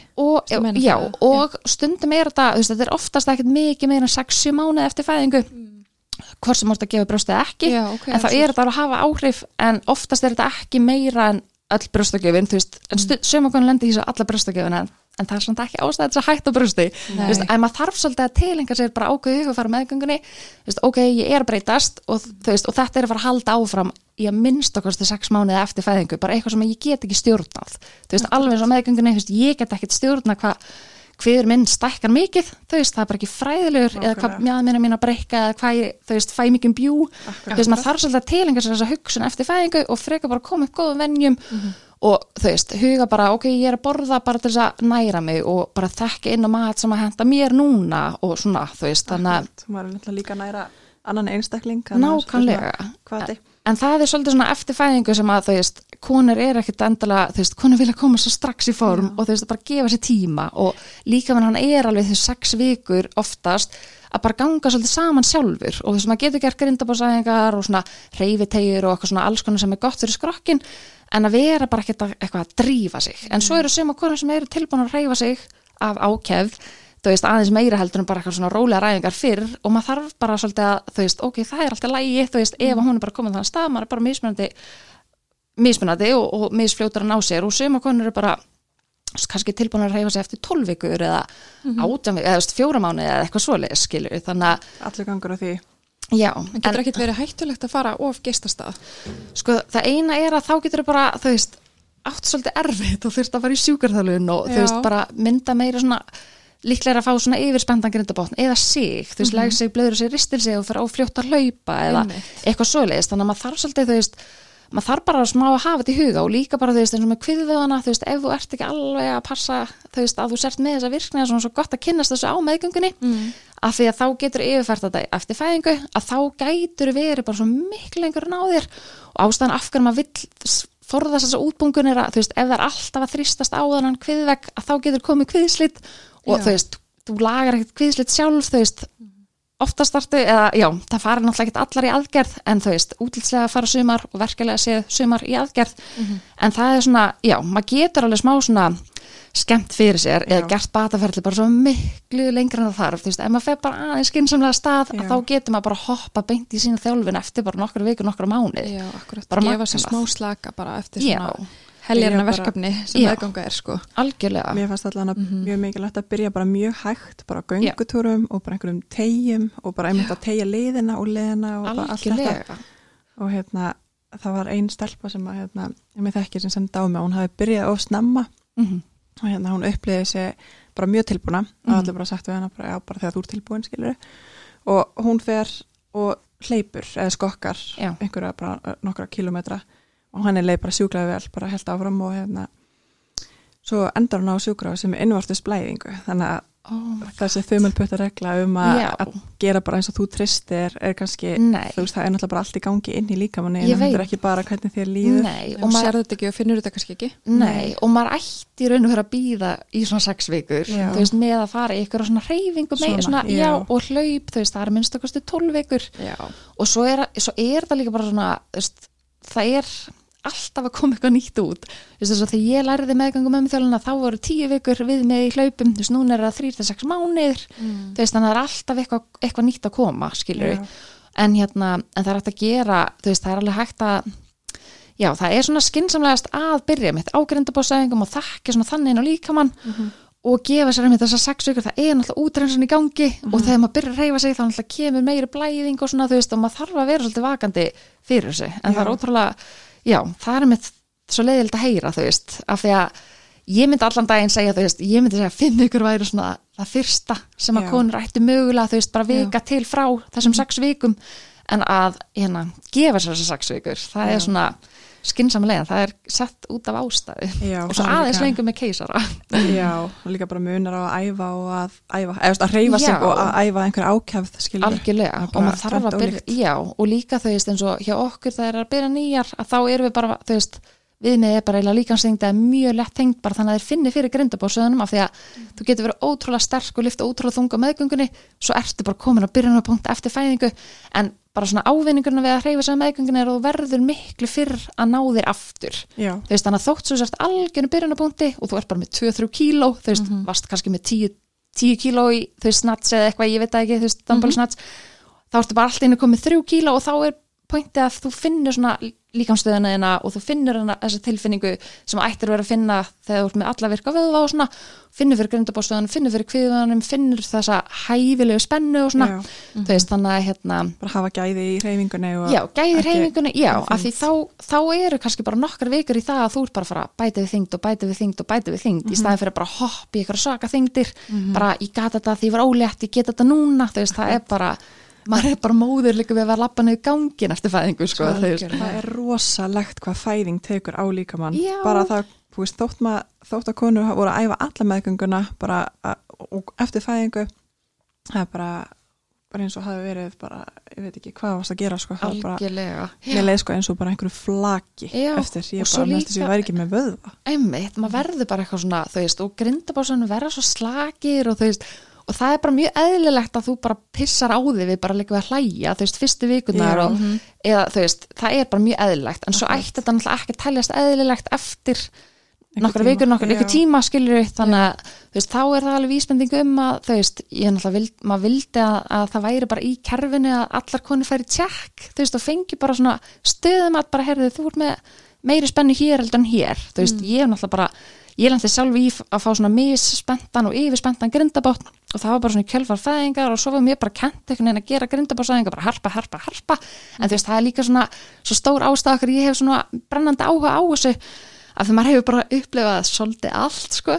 Og stundum þetta, þetta oftast ekkert mikið meira en 6-7 mánuði eftir fæðingu, hvort sem vorst að gefa brjóstið ekki, en þá þetta að hafa áhrif, en oftast þetta ekki meira en öll brjóstagjöfin, en sumar konur lendi í þessu alla brjóstagjöfina, en það samt ekki ástæða þess að hætta brjósti, en maður þarf svolítið að tilenga sér bara ákveðið að fara meðgöngunni, ok, ég að breytast og þetta að fara að halda áfram í að minnsta kosti 6 mánuði eftir fæðingu, bara eitthvað sem ég get ekki stjórnað, alveg eins og meðgöngunni, ég get ekkert stjórnað hver minn stækkar mikið, það bara ekki fræðilegur eða hvað mjaðmina mín að breyka eða hvað ég fæ mikið bjú, maður þarf svolítið að tilenga sér þessa hugsun eftir fæðingu og freka bara koma upp góðum venjum og huga bara, ok, ég að borða bara til þess að næra mig og bara þekka inn á mat sem að henta mér núna og svona, þannig að maður náttúrulega líka að næra annan einstakling nákvæmlega, en það svolítið svona eftir fæðingu sem að konur ekkert endilega, konur vilja koma svo strax í form og bara gefa sér tíma og líka menn hann alveg 6 vikur oftast að bara ganga svolítið saman sjálfur og maður getur gert grindabóðsæðingar og svona hreyfiteygir og eitthvað svona alls konar sem gott fyrir skrokkin, en að vera bara ekkert eitthvað að drífa sig, en svo eru suma konur sem eru tilbúin að hreyfa sig af ákefð, aðeins meira heldur en bara eitthvað svona rólega ræðingar fyrr og maður þarf bara svolítið að, ok, það alltaf lægi, ef hún bara komið þannig stað, maður bara mismunandi og misfljótur að ná sér og suma konur eru bara kannski tilbúin að hreyfa sig eftir 12 vikur eða 18 vikur, eða 4 mánuði eða eitthvað svoleiðis, skilur, þannig að allir gangur á því. Já, en getur ekkert verið hættulegt að fara of geistastað? Sko, það eina að þá getur bara, átt svolítið erfitt og þurft að fara í sjúkraþjálfun og bara mynda meira svona líklega að fá svona yfirspendan grindabotn eða sig, læg sig, blöður sig, ristir sig og fyrir áfljótt að hlaupa eða eitthvað svoleiðis, þannig að maður þarf svolítið, maður þarf bara smá að hafa þetta í huga og líka bara, eins og með kviðvöðana, ef þú ert ekki alveg að passa, að þú sért með þessa virkni, svona svo gott að kynnast þessu á meðgöngunni, af því að þá getur yfirfært þetta eftir fæðingu, að þá gætur verið bara svo miklu lengur en á þér og ástæðan af hverju maður vill forðast þessa útbungun að, ef það alltaf að þrýstast á þennan kviðvegg, að þá getur komið kviðslit og þú lagar ekkert kviðslit sjálf, oftast það fara náttúrulega ekkert allar í aðgerð en útlitslega að fara sumar og verkeflega séð sumar í aðgerð en það svona, maður getur alveg smá svona skemmt fyrir sér eða gert bataferli bara svo miklu lengra en það þarf, ef maður fer bara aðeins skynsamlega stað að þá getur maður bara hoppa beint í sína þjálfun eftir bara nokkra vikur, nokkra mánuði. Já, akkurat, gefa sér smá slaka bara eftir svona heljarna verkefni sem meðganga sko. Algjörlega. Mér fannst allan mjög mikilvægt að byrja bara mjög hægt, bara göngutúrum og bara einhverjum tegjum og bara einmitt að tegja liðina og bara allt þetta. Og það var ein stelpa sem að ég með þekkir sem sendi á mig, hún hafi byrjað of snemma og hún upplýði sig bara mjög tilbúna og allir bara sagt við hana bara þegar þú ert tilbúin, skilur og hún fer og hleypur eða skokkar einhverja bara nokkra kílómetra og hann leið bara sjúklaði vel, bara helt áfram og svo endar hún á sjúkrahúsi sem innvortis blæðingu, þannig að þessi þumalputtaregla að gera bara eins og þú tristir kannski, það náttúrulega bara allt í gangi inn í líkamanni, en það ekki bara hvernig þér líður. Og maður sér þetta ekki og finnur þetta kannski ekki. Nei, og maður ætti í raun og vera að bíða í svona 6 vikur, með að fara í ykkur svona hreyfingu og hlaup, það minnst að kosti 12 vikur og svo það líka bara svona, það alltaf að koma eitthvað nýtt út þess að þegar ég læriði meðgangum þjálfuna þá voru 10 vikur við með í hlaupum núna það 3-6 mánuðir þannig að það alltaf eitthvað nýtt að koma skilur við, en það hægt að gera, það alveg hægt að það svona skynsamlegast að byrja mitt á grindabóðsæfingum og þekki svona þannig inn á líkamann og gefa sér einmitt þessar 6 vikur, það náttúrulega útreinsun í gangi og þegar maður byrjar að hreyfa sig þá náttúrulega kemur meiri blæðing og svona og maður þarf að vera svolítið vakandi fyrir sig, en það ótrúlega það mitt svo leiðilegt að heyra af því að ég myndi allan daginn segja ég myndi segja 5 vikur væri svona það fyrsta sem að konur ætti mögulega bara vika til frá þessum 6 vikum en að gefa sér þessar 6 vikur það svona skynsamlega, það er sett út af ástæðu Já, og svo aðeins lengur með keisara. Já, og líka bara munar á að æfa og að hreyfa sig og að æfa einhver ákjafð, skilur. Algjörlega, og maður þarf að byrja, já, og líka þau veist eins og hjá okkur það er að byrja nýjar, að þá erum við bara, þau veist, viðmið er bara eiginlega líkansþyngd eða mjög lett þyngd bara þannig að þeir finni fyrir grindabóðsöðunum af því að þú getur verið ótrúlega sterk og lyfta ótrúlega þunga á meðgöngunni, svo ertu bara komin á byrjunarpunkt eftir fæðingu, en bara svona ávinningurinn við að hreyfa sig á meðgöngunni er að þú verður miklu fyrr að ná þér aftur. Já. Þú veist, þannig að þótt svo sért algjörnu byrjunarpunkti og þú ert bara með 2-3 kíló, þú veist, varst kannski með 10 kíló í þau snats eða eitthvað, ég veit ekki, þú veist, dumbbell-snats, þá ertu bara allt einu komið 3 kíló og þá er pointið að þú finnur svona líkamsstöðuna þína og þú finnur þessa tilfinningu sem ættir að vera að finna þegar þú ert með alla virka vöðva og svona, finnur fyrir grindabóðstöðunum, finnur fyrir kviðunum, finnur þessa hæfilegu spennu og svona, þú veist, þannig að bara hafa gæði í hreyfingunni og já, gæði í hreyfingunni, já, af því þá eru kannski bara nokkar vikur í það að þú ert bara að fara að bæta við þyngd og bæta við þyngd og bæta við þyngd í staðin fyrir bara að hoppa í ykkur svaka þyngdir, bara ég gat þetta því ég var ólétt, ég get þetta núna, þú veist, það er bara maður er bara móður líka við að vera lappa niður gangin eftir fæðingu, sko. Það er rosalegt hvað fæðing tekur á líkamann. Bara það, þú veist, þótt að konur voru að æfa alla meðgönguna bara og eftir fæðingu, það er bara eins og hafi verið bara, ég veit ekki hvað varst að gera, sko. Algjörlega. Mér leið sko eins og bara einhverju flaki eftir, ég bara næstu sem ég væri ekki með vöðva. Einmitt, maður verður bara eitthvað svona, þú veist, og grindabóðsöðunum verða svo slakir og þú veist, og það er bara mjög eðlilegt að þú bara pissar á þig við bara líka við að hlæja, þú veist, fyrstu vikunar og, eða þú veist, það er bara mjög eðlilegt, en svo ætti þetta náttúrulega ekki að teljast eðlilegt eftir nokkra vikur, nokkur tíma, skilur þannig að, þú veist, þá er það alveg vísbending að, þú veist, ég náttúrulega maður vildi að það væri bara í kerfinu að allar konur færi tjekk, þú veist, og fengi bara svona stöðum að bara, herðu, þú ert með meiri spennu hér heldur en hér, þú veist, ég er náttúrulega bara ég lenti sjálf í að fá svona misspentan og yfirspenntan grindabótt og það var bara svona kjölfar fæðingar og svo var mér bara kennt einhvern veginn að gera grindabótsæðingar bara harpa, en þú veist, það er líka svona svo stór ástæða okkur, ég hef svona brennandi áhuga á þessu, af því maður hefur bara upplifað svolítið allt, sko.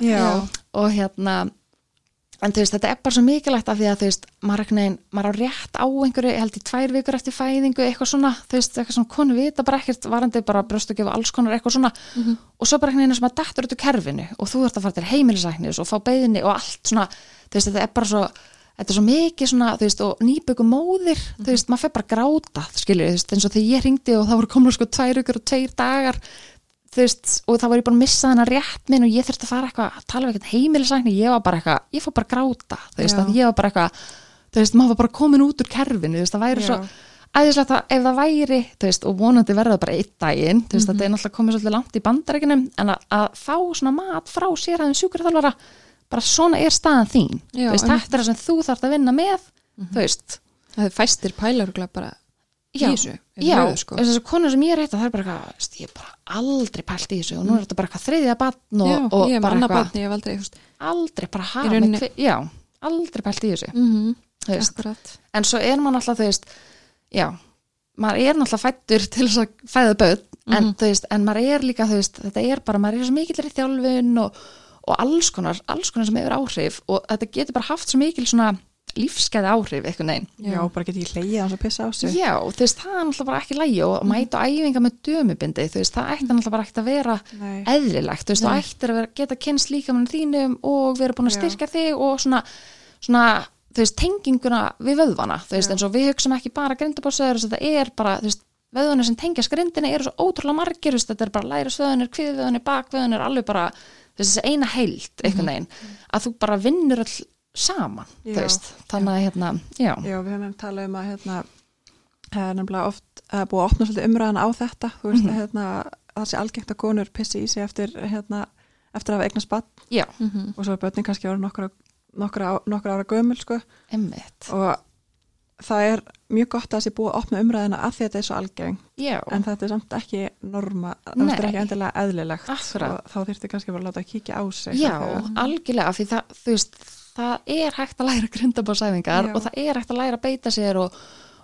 Og en þú veist, þetta er bara svo mikilvægt af því að þú veist, maður á rétt á einhverju, ég held í 2 vikur eftir fæðingu, eitthvað svona, þú veist, eitthvað svona konu vita bara ekkert, varandi bara brjóstugjöf alls konar eitthvað svona, og svo bara einhvern veginn sem að dettur út úr kerfinu og þú ert að fara til heimilisæknis og fá beiðni og allt svona, þú veist, þetta er bara svo þetta er svo mikið svona, þú veist, og nýböku móðir, þú veist, maður fer bara að gráta, skilur, þú veist, eins og þegar ég hringdi og það voru komin sko 2 vikur og 2 dagar þú veist, og þá var ég bara að missa þennan rétt minn og ég þurfti að fara eitthvað að tala við eitthvað heimilisækni, ég var bara eitthvað, ég fór bara að gráta, þú veist, að ég var bara eitthvað, þú veist, maður var bara komin út úr kerfinu, þú veist, það væri svo æðislegt að ef það væri, þú veist, og vonandi verða bara 1 daginn, þú veist, þetta er náttúrulega komið svolítið langt í Bandaríkjunum, en að fá svona mat frá sérhæfðum sjúkraþjálfara, bara svona er staðan þín, þú veist, þetta er það sem þú þarft að vinna með, þú veist. Það fæstir pælaruglega bara í þessu. Já, þessu konur sem ég er það er bara eitthvað, ég er bara aldrei pælt í þessu og nú er þetta bara eitthvað 3. barn og ég hef bara annað barn, ég hef aldrei bara hafa með aldrei pælt í þessu, þú veist. En svo er maður alltaf, þú veist, já, maður er náttúrulega fæddur til þess að fæða börn, en þú veist, en maður er líka, þú veist, þetta er bara, maður er svo mikil í þjálfun og alls konar sem hefur áhrif og þetta getur bara haft svo mikil svona lífsgæði áhrif eitthvað neginn. Já, bara geti ekki hlegið að pissa á sig. Já, þú veist, það er náttúrulega bara ekki lægi og mæta æfinga með dömubindi, þú veist, það ætti náttúrulega bara ekki að vera eðlilegt, þú veist, þú ættir að geta kynst líkamann þínum og vera búin að styrka þig og svona, þú veist, tenginguna við vöðvana, þú veist, eins og við hugsum ekki bara grindabótsvöður, þetta er bara, þú veist, vöðvana sem tengjast grindinni eru svo ótrúlega margir, þú veist, þetta er bara lærasvöðunir, kviðvöðunir, bakvöðunir, alveg bara, þessi eina heild, eitthvað neginn, að þú bara vinnur all saman, þú veist, þannig að já, við höfum talað að það er nefnilega oft búið að opna svolítið umræðan á þetta, þú veist, það sé algengt að konur pissi í sig eftir að hafa eignast barn, og svo er börnin kannski ára nokkra ára gömul, sko, og það er mjög gott að það sé búið að opna umræðina af því að þetta er svo algeng, en þetta er samt ekki norma, þetta er ekki endilega eðlilegt, og þá þyrfti kannski bara að láta að kíkja á sig. Já, algjörlega, því það, þú veist, það er hægt að læra grindabótsæfingar og það er hægt að læra að beita sér og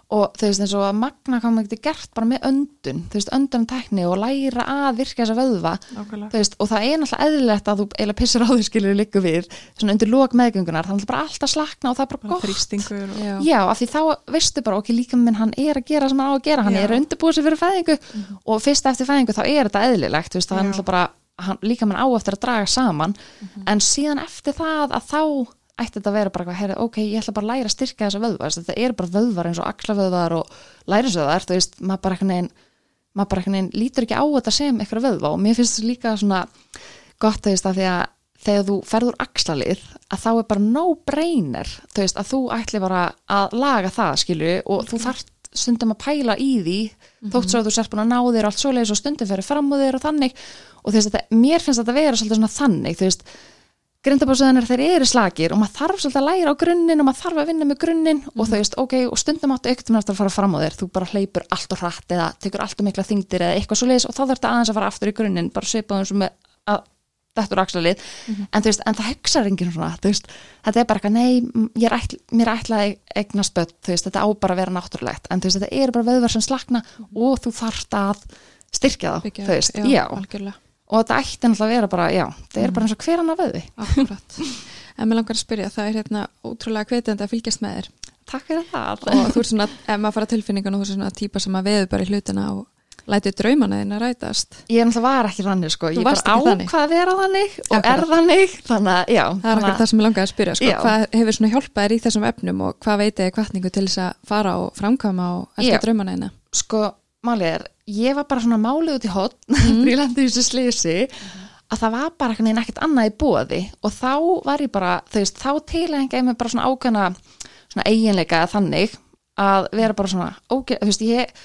og þú veist eins og að magna hvað maður getur gert bara með öndun, þú veist öndunartækni og læra að virka þessa vöðva þú veist, og það er náttúrulega eðlilegt að þú eiginlega pissar á því skilur liggur við svona undir lok meðgöngunar, þannig bara alltaf slakna og það er bara gott þrýstingur já, af því þá veistu bara ok, líka minn hann er að gera sem hann á að gera, hann er að undirbúa sig fyrir fæðingu og fyrst eftir fæðingu þá er þetta eðlilegt, þú veist, það er náttúrulega bara líka minn á eftir að draga saman en síðan eftir það að þá ætti þetta að vera bara eitthvað, ok, ég ætla bara að læra að styrka þessa vöðvar, þetta er bara vöðvar eins og axlavöðvar og lærisvöðvar, þú veist, maður bara einhvern veginn lítur ekki á þetta sem eitthvað vöðva og mér finnst þetta líka svona gott, þú veist, að því að þegar þú ferður axlalið, að þá er bara no-brainer, þú veist, að þú ætli bara að laga það, skilju, og þú þarft stundum að pæla í því, þótt svo að þú sért búin að ná þér og allt svoleiðis og stundum fyrir fram á þér og þannig, og þú veist, mér finnst þetta vera svolítið svona þannig, þú veist, grindabásöðunar þeir eru slagir og maður þarf svolítið að læra á grunninn og maður þarf að vinna með grunninn og þú veist, ok, og stundum áttu ekkert að fara fram á þér, þú bara hleypur allt og hratt eða tekur allt og mikla þyngdir eða eitthvað svoleiðis og þá þarf þetta aðeins að fara aftur í grunninn, bara svipað eins og með að þetta er axlalið, en þú veist, en það hugsar enginn svona, þú veist, þetta er bara eitthvað, nei, mér ætlaði eignast börn, þú veist, þetta á bara að vera náttúrulegt, en þú veist, þetta er bara vöðvar sem slakna og þú þarft að styrkja þá, þú veist, já. Og þetta ætti náttúrulega að vera bara, já, það er bara eins og hver annar vöði. Akkurat. En mér langar að spyrja, það er hérna ótrúlega hvetjandi að fylgjast með þér. Takk fyrir það. Og þú ert svona, ef maður fara tilfinningun og þú ert svona típa sem að veður bara í hlutina og lætið draumana þín að rætast. Ég náttúrulega var ekki þannig, sko. Þú varst ekki þannig. Ég bara ákvað að vera þannig og er þannig, þannig að, já. Það er akkurat það sem ég langaði að spyrja, sko. Hvað hefur svona hjálpað þér í þessum efnum og hvað veitið hvatningu til þess að fara og framkvæma og elta draumana þína? Sko, málið er, ég var bara svona málið út í hotn ég lendi í þessu slisi að það var bara ekkert annað í boði og þá var ég bara, þú veist, þá tilhengi ég mig bara svona ákveðna svona eiginleika þannig að vera bara svona þú veist,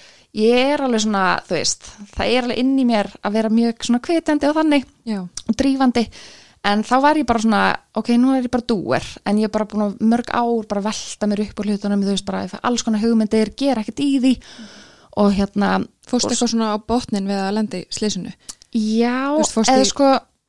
ég er alveg svona, þú veist, það er alveg inn í mér að vera mjög svona hvetjandi og þannig og drífandi, en þá var ég bara svona, ok, nú er ég bara dúer en ég er bara búin að mörg ár bara velta mér upp á hlutunum, þú veist, bara alls konar hugmyndir, gera ekkert í því og hérna fórstu eitthvað svona á botnin við að lenda í slysinu? Já, eða sko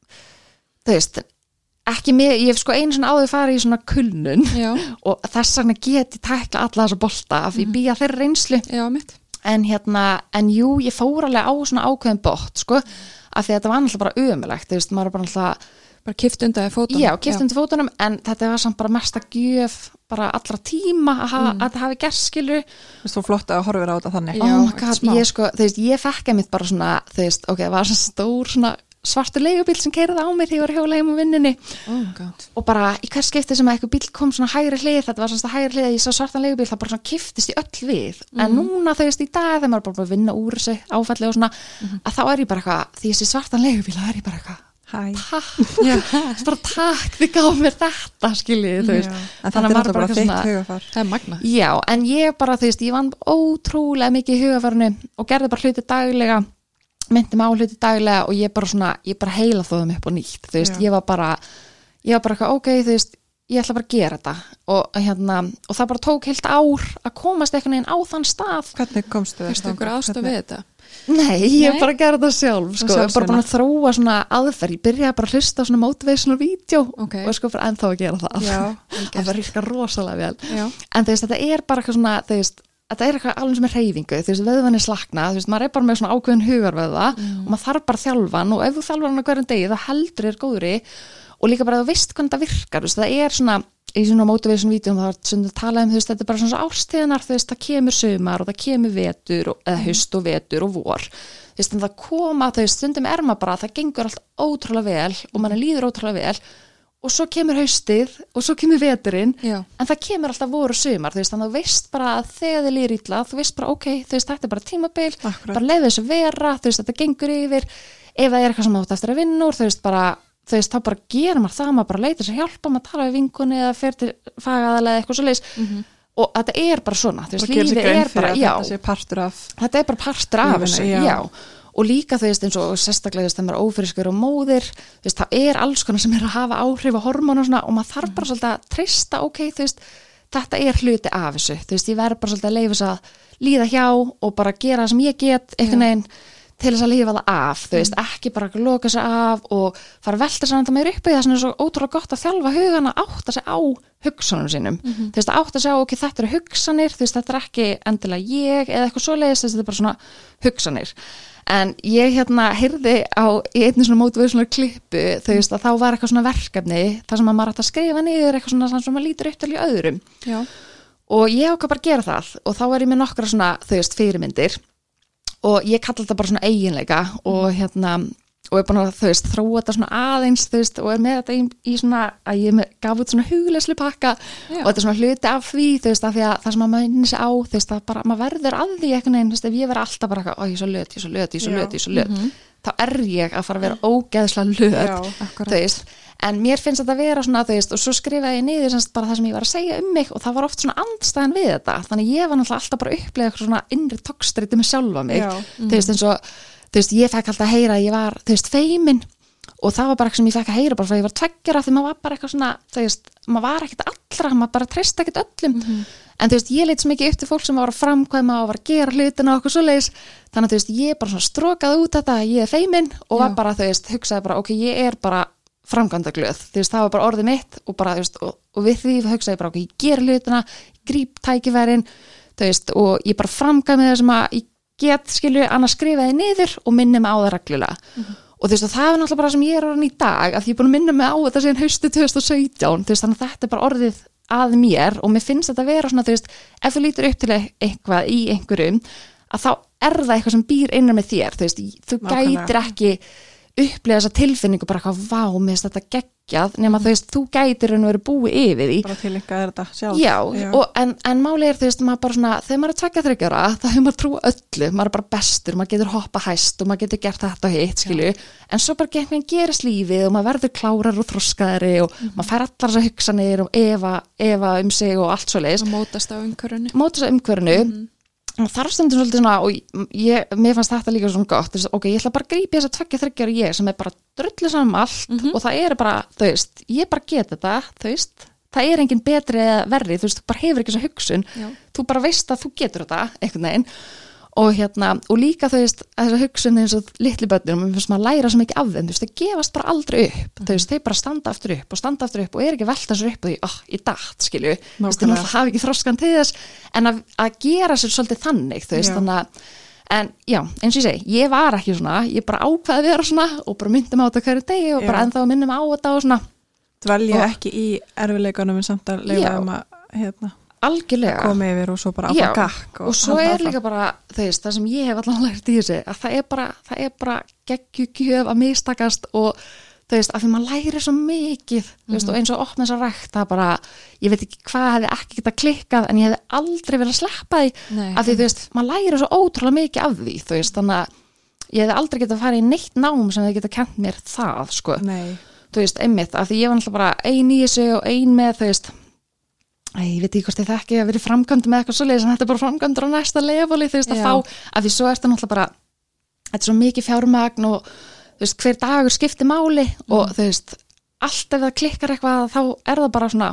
þú veist, ekki mér, ég hef sko einu svona áður farið í svona kulnun og þess vegna get ég tækla alla þessa bolta af því býja þeirra reynslu en hérna, en jú, ég fór alveg á svona ákveðin bot, sko af því að þetta var náttúrulega bara ömulegt, þú veist, maður er bara náttúrulega bara kift undan fótunum. Já, kift undan fótunum, en þetta var samt bara mesta gjöf bara allra tíma að það hafi gert, skilur. Þú veist, þú flott að horfa á þetta þannig. Oh my god, ég sko, þú veist, ég fekk einmitt bara svona, þú veist, ok, það var svona stór svona svartur leigubíl sem keyrði á mér þegar ég var að hjóla heim á vinnunni. Oh god. Og bara í hvers skipti sem eitthvað bíl kom svona hægri hlið, þetta var svona hægri hlið að ég sá svartan leigubíl, það bara svona kiftist í öll við. En núna, þú veist, í dag þegar maður bara að vinna úr þessu áfalli og svona, að þá er ég bara eitthvað, því þessi svartan leigubíl, þá er ég bara eitthvað takk, þið gáðu mér þetta skiljið, þú veist en þannig að maður bara þitt hugafar, það er magna já, en ég bara, þú veist, ég vann ótrúlega mikið í hugafarinu og gerði bara hluti daglega myndi mig á hluti daglega og ég bara heila þóðum upp og nýtt, þú veist, ég var bara eitthvað, ok, þú veist ég ætla bara að gera þetta og það bara tók heilt ár að komast einhvern veginn á þann stað. Hvernig komstu þess? Fyrstu ykkur aðstoð við þetta? Nei, ég bara gera þetta sjálf, sko, bara búin að þróa svona aðferð, ég byrjaði bara að hlusta á svona motivational vídeo og sko bara ennþá að gera það. Það var ríka rosalega vel. En þú veist, þetta er bara eitthvað svona, þú veist, þetta er eitthvað alveg sem er hreyfingu, þú veist, vöðvan er slakna, þú veist, maður er bara með svona ákveðin hugarvöða og maður þarf bara þjálfan og ef þú þjálfar hann á hverjum degi þá heldur þér góðri og líka bara að þú veist hvernig það virkar, þú veist, það er svona í svona motivation vídeum það var svona að tala þú veist, þetta er bara svona árstíðanar, þú veist, það kemur sumar og það kemur vetur eða haust og vetur og vor, þú veist, en það koma, þú veist, stundum er maður bara, það gengur allt ótrúlega vel og mann líður ótrúlega vel og svo kemur haustið og svo kemur veturinn, en það kemur alltaf vor og sumar, þú veist, þannig að þú veist bara að þegar þið líður illa, þú veist bara, ok, þú veist, þetta er bara tímabil, bara leyfðu þessu vera, þú veist, þetta gengur yfir, ef það er eitthvað sem átt eftir að vinna úr, þú veist, þá bara gerir maður það, maður bara leitar sér hjálpa, maður tala við vinkunni eða fer til fagaðalega eitthvað svo leis og þetta er bara svona, þú veist, lífið er bara, þetta er bara partur af þessu, já, og líka þú veist eins og sérstaklega þegar maður er ófrískur og móðir, þú veist, þá er alls konar sem er að hafa áhrif á hormón og svona og maður þarf bara svolítið að treysta, ok, þú veist, þetta er hluti af þessu, þú veist, ég verð bara svolítið að leyfa þess að líða hjá og bara gera það sem ég get, einhvern veginn, til þess að lifa það af, þú veist, ekki bara loka sig af og fara að velta sér enda meir upp í það sem er svo ótrúlega gott að þjálfa hugan að átta sig á hugsunum sínum, þú veist, að átta sig á ok, þetta eru hugsanir, þú veist, þetta er ekki endilega ég eða eitthvað svoleiðis, þetta er bara svona hugsanir, en ég heyrði í einni svona mótivational klippu, þú veist, að þá var eitthvað svona verkefni, þar sem að maður ætti að skrifa niður eitthvað svona sem maður lítur upp til í öðrum. Já. Og ég ákvað bara að gera það og þá er ég með nokkra svona, þú veist, fyrirmyndir og ég kalla þetta bara svona eiginleika og og er búin að, þú veist, þróa þetta svona aðeins, þú veist, og er með þetta í svona, að ég gaf út svona hugleyslu pakka og þetta er svona hluti af því, þú veist, af því að það sem maður minnir sig á, þú veist, að bara, maður verður að því eitthvað neginn, þú veist, ef ég verður alltaf bara ég er svo löt, þá er ég að fara að vera ógeðslega löt, þú veist, en mér finnst þetta að vera svona, þú veist, og svo skrifaði ég niður semst bara það sem ég var að segja mig og það var oft svona andstæðan við þetta, þannig ég var náttúrulega alltaf bara að upplega eitthvað svona innri togstreyti með sjálfa mig, þú veist, eins og þú veist, ég fekk alltaf að heyra að ég var, þú veist, feimin og það var bara eitthvað sem ég fekk að heyra bara frá ég var 2 ára því maður var bara eitthvað svona, þú veist, maður var ekkert allra, maður bara treysti ekkert öllum, en þú veist, ég leit svo mikið upp til fólk sem var að framkvæma og var að gera hlutina og okkur svoleiðis, þannig að þú veist, ég bara svona strókaði út þetta, ég er feimin og var bara, þú veist, hugsaði bara, ok, ég er bara framkvæmdaglöð, þú veist, það var bara orðið mitt og bara, þú veist, og við því hugsaði bara, ok, ég ger hlutina, ég gríp tækifærin, þú veist, og ég bara framkvæmi það sem að ég get, skilju, annars skrifaði niður og minni mig á það reglulega og þú veist, og það er náttúrulega bara sem ég er orðin í dag að ég er búin að minna mig á þetta síðan hausti 2017, þú veist, þannig að þetta er bara orðið að mér og mér finnst þetta að vera svona, þú veist, ef þú lítur upp til eitthvað í einhverjum, að þá er það eitthvað sem býr innan með þér, þú veist, þú gætir ekki upplega þessa tilfinningu bara eitthvað, vá, mér finnst þetta geggjað, nema þú veist, þú gætir en verið búið yfir því. Bara tilengað þetta sjálf. Já. Og en máli er, þú veist, maður bara svona, þegar maður er 2-3 ára, þá hefur maður trú öllu, maður er bara bestur, maður getur hoppa hæst og maður getur gert þetta og hitt, skilju, en svo bara gengur gerist lífið og maður verður klárar og þroskaðari og maður fær allar þessar hugsanir og efa sig og allt svoleiðis. Og mótast á umhverfinu. Og þar stundur svolítið svona og mér fannst þetta líka svona gott, ok, ég ætla bara að grípa þess að 2-3 ára ég sem er bara drullu saman allt og það er bara, þú veist, ég bara get þetta, þú veist, það er engin betri eða verri, þú veist, þú bara hefur ekki þessa hugsun, þú bara veist að þú getur þetta einhvern veginn og og líka, þú veist, þessa hugsun eins og litli börnum, mér finnst maður læra svo mikið af þeim, þú veist, það gefast bara aldrei upp, þú veist, þeir bara standa aftur upp og er ekki velta sér upp og því, ég datt, skilju, þú veist, það hafi ekki þroskan til þess, en að gera sér svolítið þannig, þú veist, þannig að, en já, eins og ég segi, ég var ekki svona, ég bara ákvaði að vera svona og bara myndi mig á þetta hverju degi og bara ennþá myndi mig á þetta og svona. Dvelja ekki í erfiðleikunum en samt að leiða algjörlega koma yfir og svo bara áfram gakk og svo er líka bara, þú veist, það sem ég hef allan lært í þessu, að það er bara geggjugjöf að mistakast og þú veist, af því maður læri svo mikið þú veist, og eins og opna þess að rækt það bara, ég veit ekki hvað hefði ekki getað klikkað en ég hefði aldrei verið að sleppa því af því, þú veist, maður læri svo ótrúlega mikið af því, þú veist, þannig að ég hefði aldrei getað að fara í neitt nám sem þið getað kent mér það, sko þú veist, einmitt, af því ég var náttúrulega bara ein í þessu og ein með, þú veist ég veit ekki hvort ég þekki að vera framkvæmd með eitthvað svoleiðis en þetta er bara framkvæmdur á næsta leveli þú veist að fá, af því svo er þetta náttúrulega bara þetta er svo mikið fjármagn og þú veist hver dagur skiptir máli og þú veist allt ef það klikkar eitthvað þá er það bara svona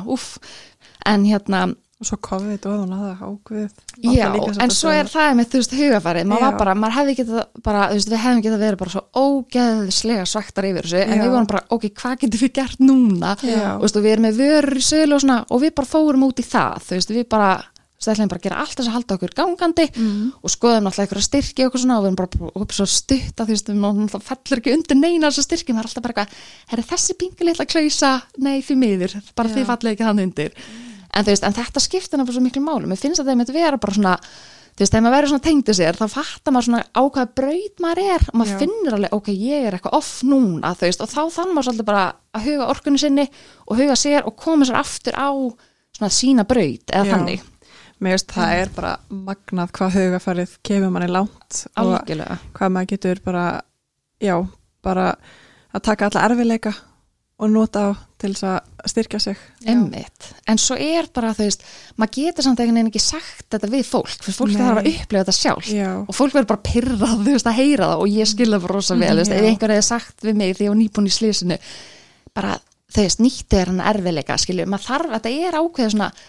en og svo COVID og það ákveð já, en svo er það með þú veist hugafarið, maður hefði getað bara, þú veist, við hefðum getað verið bara svo ógeðslega svektar yfir þessu, en við vorum bara, ok, hvað getum við gert núna og við erum með vörur í sölu og svona, og við bara fórum út í það, þú veist, við bara stæðlega bara að gera allt þess að halda okkur gangandi og skoðum náttúrulega einhverja styrki og okkur svona og við erum bara upp svo stutta, þú veist, við náttúrulega fellur ekki undir neina þessar styrki, maður er alltaf bara eitthvað, þessi pingu litla klausa, nei því miður, bara því fallið ekki hann undir. En þú veist, en þetta skiptir náttúrulega svo miklu máli, mér finnst að það með vera bara svona, þú veist, þegar maður verður svona tengdu sér, þá fattar maður svona á hvaða braut maður er og maður finnur alveg, ok, ég er eitthvað off núna, þú veist, og þá þann maður svolítið bara að huga orkunni sinni og huga sér og koma sér aftur á svona sína braut eða þannig. Mér veist, það er bara magnað hvað hugafarið kemur manni langt algjörlega. Og hvað maður getur bara, bara að taka alla erfiðleika og nota á til þess að styrkja sig. Einmitt. En svo er bara, þú veist, maður getur samt einhvern veginn ekki sagt þetta við fólk, fyrir fólk þarf að upplega þetta sjálf og fólk verður bara pirrað, þú veist, að heyra það og ég skilja það bara rosa vel, þú veist, ef einhver hefði sagt við mig þegar ég var nýbúin í slysinu, bara, þú veist, nýtti þér hann erfiðleika, skilju, maður þarf, þetta er ákveðið svona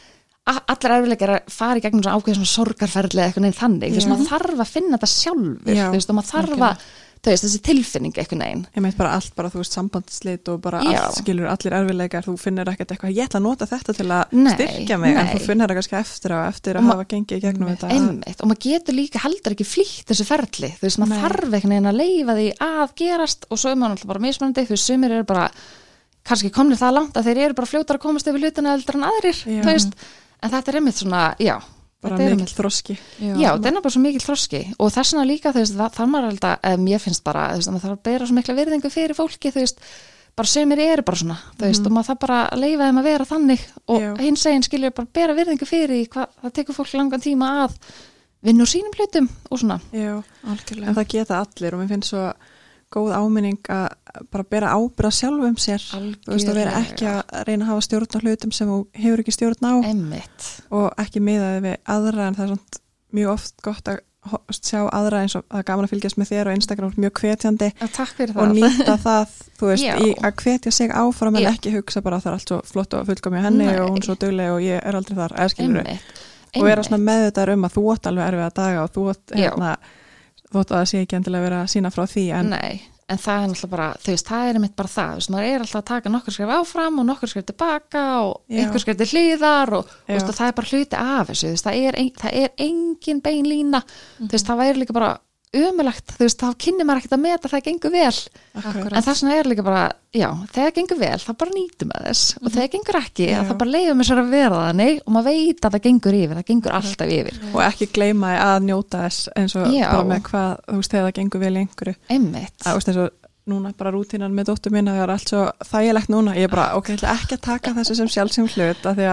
allir erfiðleikar fara í gegnum svona ákveð svona sorgarferðli eitthvað neginn þannig, þú veist, maður þarf að finna þetta sjálfur, þú veist, og maður þarf að þú veist, þessi tilfinning eitthvað neginn. Ég meint bara allt, bara þú veist, sambandsslit og bara allt, skilur, allir erfiðleikar, þú finnir ekkert eitthvað, ég ætla að nota þetta til að styrkja mig, en þú finnir það kannski eftir að hafa gengið í gegnum þetta. Einmitt, og maður getur líka heldur ekki flýtt þessu ferli, þú veist, maður þarf eitthvað neginn að leyfa því að gerast og svo er maður alltaf bara mismunandi, þú veist, sumir eru bara kannski komnir það langt að þeir eru bara fljótar að komast yfir hlutina heldur en aðrir, þú veist, en þetta einmitt svona, bara mikill þroski. Já, þetta er bara svo mikill þroski og þess vegna líka, þú veist, þar maður alltaf, mér finnst bara, þú veist, maður þarf að bera svo mikla virðingu fyrir fólki, þú veist, bara sumir eru bara svona, þú veist, og maður þarf bara að leyfa þeim að vera þannig og hins eginn skilur bara bera virðingu fyrir hvað það tekur fólk langan tíma að vinna úr sínum hlutum og svona. Já, algjörlega. En það geta allir og mér finnst svo góð áminning að bara bera ábyrgð sjálfum sér, þú veist, að vera ekki að reyna að hafa stjórn á hlutum sem þú hefur ekki stjórn á. Einmitt. Og ekki miðaði við aðra, en það er svona mjög oft gott að sjá aðra eins og það er gaman að fylgjast með þér og Instagram mjög hvetjandi og nýta það, þú veist, í að hvetja sig áfram en ekki hugsa bara að það er allt svo flott og fullkomið henni og hún svo dugleg og ég er aldrei þar, skilurðu. Og vera svona meðvitaður um að þú átt alveg erfiða daga og þú átt þótt að það sé ekki endilega verið að sína frá því en það er náttúrulega bara, þú veist, það er einmitt bara það, þú veist, maður er alltaf að taka nokkur skref áfram og nokkur skref tilbaka og einhver skref til hliðar og veist, það er bara hluti af þessu, þú veist, það er engin beinlína, þú veist, það væri líka bara ömulegt, þú veist, þá kynni maður ekkert að meta það gengur vel, en það svona er líka bara, þegar gengur vel, það bara nýtum að þess og þegar gengur ekki, það bara leiðum við sér að vera þannig og maður veit að það gengur yfir, það gengur alltaf yfir. Og ekki gleyma að njóta þess eins og bara með hvað, þú veist, þegar það gengur vel í einhverju. Einmitt. Þú veist, eins og núna bara rútínan með dóttur mín að það er allt svo þægilegt núna, ég er bara, ok, ég ætla ekki að taka þessu sem sjálfsögum hlut af því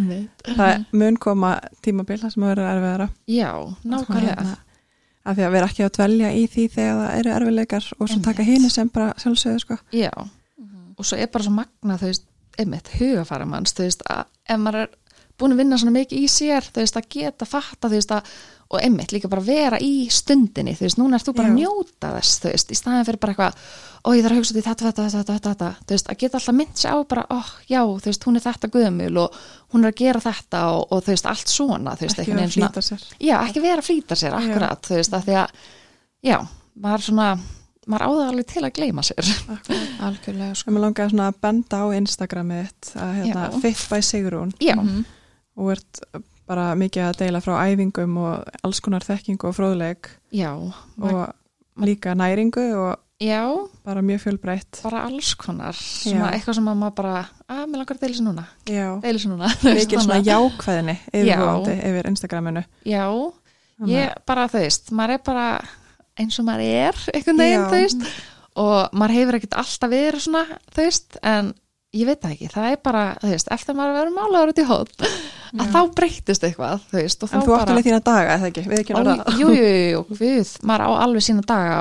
að það mun koma tímabil sem að vera erfiðara. Já, nákvæmlega. Af því að vera ekki að dvelja í því þegar það eru erfiðleikar og svo taka hinu sem bara sjálfsögðu, sko. Já, og svo er bara svo magna, þú veist, einmitt hugafæra manns, þú veist, að ef maður er búin að vinna svona mikið í sér, þú veist, að geta fatta, þú veist, og einmitt líka bara vera í stundinni, þú veist, núna ert þú bara að njóta þess, þú veist, í staðin fyrir bara eitthvað, ég þarf að hugsa því þetta, þú veist, að geta alltaf mynd sig á bara, já, þú veist, hún er þetta gömul og hún er að gera þetta og þú veist, allt svona, þú veist, ekki vera að flýta sér. Já, ekki vera að flýta sér, akkurat, þú veist, að því að, maður áður alveg til að gleyma sér. Algjörlega, sko. Mér langaði svona að benda á Instagramið að Fit by Sigrún. Já. Og ert bara mikið að deila frá æfingum og alls konar þekkingu og fróðleik. Já. Og líka næringu og bara mjög fjölbreytt. Bara alls konar. Svona eitthvað sem maður bara, mér langar að deila sér núna. Já. Deila sér núna. Mikið svona jákvæðinni yfir Instagraminu. Já. Ég bara, þú veist, maður er bara eins og maður er, einhvern veginn, þú veist. Og maður hefur ekkert alltaf verið svona, þú veist, en ég veit það ekki, það er bara, þú veist, eftir maður að vera málaður út í hótt, að þá breytist eitthvað, þú veist, og þá bara... En þú átt alveg þína daga, eða ekki? Við ekki náða? Jú, maður á alveg sína daga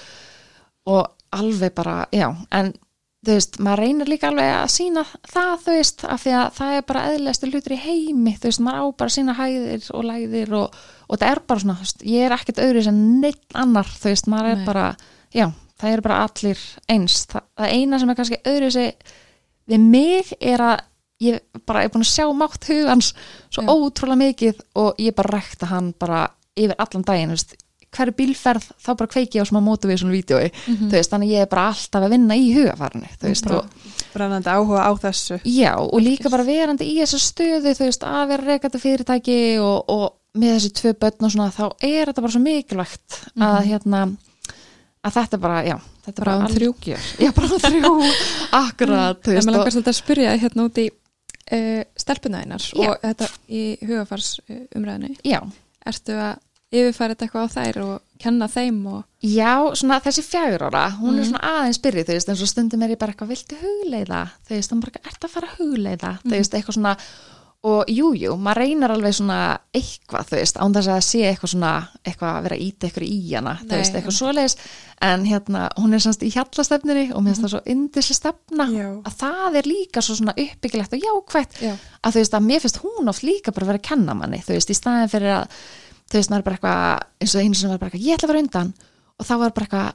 og alveg bara, en þú veist, maður reynir líka alveg að sína það, þú veist, af því að það er bara eðlilegasti hlutur í heimi, þú veist, maður á bara sína hæðir og lægðir og það er bara svona, þú veist, ég er ekkert öðru sem neitt annar, þú veist, maður er bara, það er bara allir eins, það eina sem er kannski öðru sem við mig er að ég bara er búin að sjá mátt hugans svo ótrúlega mikið og ég bara rækta hann bara yfir allan daginn, þú veist, hverju bílferð þá bara kveiki ég á smá motivation vídeói, þú veist, þannig ég er bara alltaf að vinna í hugafarinu, þú veist, og brennandi áhuga á þessu. Já, og líka bara verandi í þessu stöðu, þú veist, að vera rekandi fyrirtæki og með þessi 2 börn og svona, þá er þetta bara svo mikilvægt að þetta bara, þetta er bara 3. Já, bara 3, akkurat, þú veist. En mér langar svolítið að spyrja hérna út í stelpuna einar og þetta í hugafars umræðinu. Já. Ertu að yfirfæra þetta eitthvað á þær og kenna þeim og... Já, svona þessi 4 ára, hún er svona aðeins byrjuð, þú veist, en svo stundum er ég bara eitthvað, viltu hugleiða? Þú veist, hann bara, ertu að fara að hugleiða? Þú veist, eitthvað svona, og jú, maður reynir alveg svona eitthvað, þú veist, án þess að sé eitthvað svona, eitthvað að vera ít eitthvað í hana, þú veist, eitthvað svoleiðis, en hún er semst í hjallastefninni og mér finnst það svo yndislega stefna, að það er líka svo svona uppbyggilegt og jákvætt, að þú veist, að mér finnst hún oft líka bara að vera að kenna manni, þú veist, í staðin fyrir að þú veist, maður er bara eitthvað, eins og einu sem var bara eitthvað, ég ætla að vera undan og þá var bara eitthvað,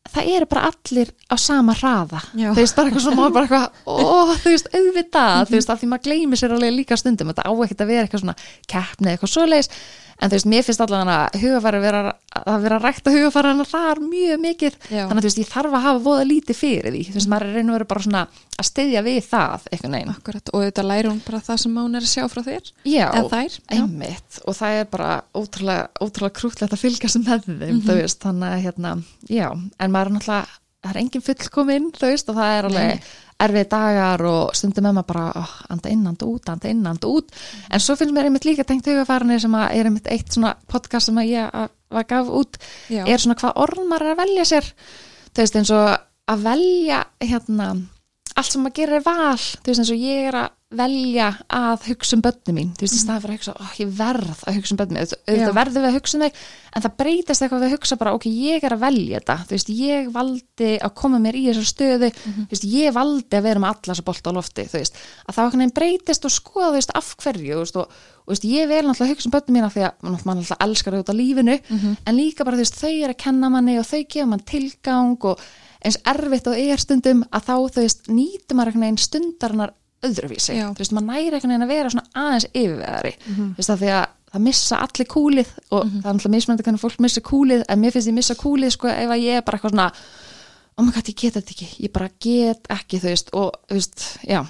það eru bara allir á sama hraða þú veist, það eitthvað svona bara eitthvað þú veist, auðvitað, þú veist, af því maður gleymir sér alveg líka stundum, þetta á ekkert að vera eitthvað svona keppni eitthvað svoleiðis, en þú veist, mér finnst allavega að hugafæri að vera að rækta hugafæri en það er mjög mikið þannig að þú veist, ég þarf að hafa voða lítið fyrir því þú veist, maður raun og veru bara svona að styðja við það eitthvað neginn. Akkurat, og þetta læri hún bara það sem hún að sjá frá þér einmitt, og það er bara ótrúlega krútlegt að fylgjast með þeim þú veist, þannig að en maður er náttúrulega, það er engin fullkominn þú veist, og það er alveg erfið dagar og stundum með maður bara anda inn, anda út en svo finnst mér einmitt líka tengt hugafærinni sem að er einmitt eitt svona podcast sem að ég var gaf út er svona hvað orð maður er að velja sér þú veist, eins og að velja allt sem maður gerir val þú veist, eins og ég er að velja að hugsa börnum mín, þú veist, í staðan fyrir að hugsa ég verð að hugsa börnum mín, auðvitað verðum við að hugsa þau, en það breytast eitthvað við að hugsa bara, ok, ég er að velja þetta þú veist, ég valdi að koma mér í þessar stöðu þú veist, ég valdi að vera með alla þessa bolta á lofti, þú veist, að það okkur breytist og skoða, þú veist, af hverju þú veist, og þú veist, ég vel náttúrulega að hugsa börnum mína því að mann náttúrulega elskar þau út á lífinu en líka bara, þú veist, þau eru að kenna manni og þau gefa mann tilgang og eins erfitt og stundum að þá, þú veist, nýtur maður einhvern veginn stundarinnar öðruvísi, þú veist, maður næri einhvern veginn að vera svona aðeins yfirveðari þú veist, það því að það missa allir kúlið og það er náttúrulega mismunandi hvernig fólk missa kúlið en mér finnst ég missa kúlið, sko, ef að ég er bara eitthvað svona oh my god, ég get þetta ekki, ég bara get ekki þú veist, og þú veist,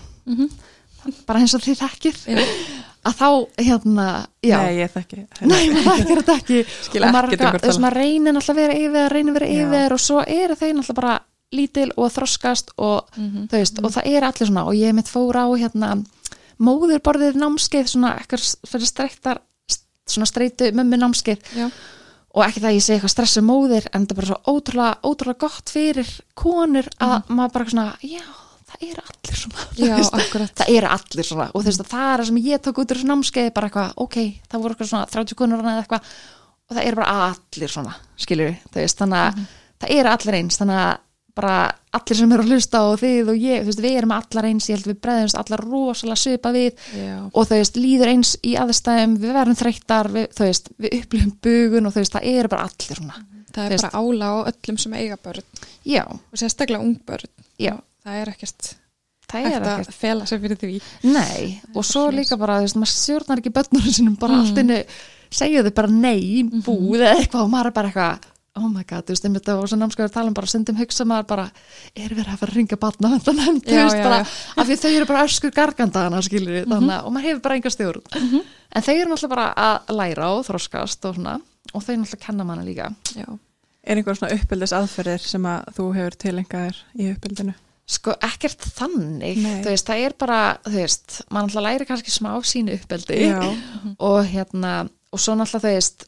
bara eins og þið þekkir að þá, Nei, ég þekki maður þekkir þetta ekki skil og maður reynir náttúrulega að vera yfir og svo eru þau náttúrulega bara lítil og þroskast og þú veist, og það er allir svona og ég mitt fór á móðurborðið námskeið svona eitthvað fyrir streiktar svona streitu mömmu námskeið og ekki það að ég segi eitthvað stressu móðir en það er bara svo ótrúlega gott fyrir konur að maður bara svona það eru allir svona það eru allir svona og þú veist að það er sem ég tók út úr þessu námskeið bara eitthvað, ok, það voru eitthvað svona 30 konur eða eitthvað og það eru bara allir svona, skilur við, þú veist, þannig að það eru allir eins, þannig að bara allir sem eru að hlusta og þið og ég, þú veist, við erum allar eins, ég held við bregðumst allar rosalega svipa við og þú veist, líður eins í aðstæðum, við verðum þreyttar, þú veist, við upplifum bugun og þú veist, það eru bara allir svona. Það er bara álag á öllum sem eiga börn. Já. Og sérstaklega ung börn. Já. Það er ekkert að fela sig fyrir því. Nei, og svo líka bara, þú veist, maður stjórnar ekki börnunum sinum bara allt innu, segja þau bara nei, búið eða eitthvað og maður er bara eitthvað oh my god, þú veist, einmitt og svo námskeiður tala bara stundum hugsa maður bara, er verið að fara að ringa barnaverndarnefnd, þú veist, bara af því þau eru bara öskur gargandana, skilur við þannig og maður hefur bara enga stjórn en þau eru náttúrulega bara að læra og þroskast og svona, og þau náttúrulega kenna manna líka. Já. Er einhver svona uppeldis aðferðir sem að þú hefur tilengaðir í uppeldinu? Sko, ekkert þannig, þú veist, það er bara þú veist, maður náttúrulega læri kannski smá sínu uppeldi og og svo náttúrulega þú veist,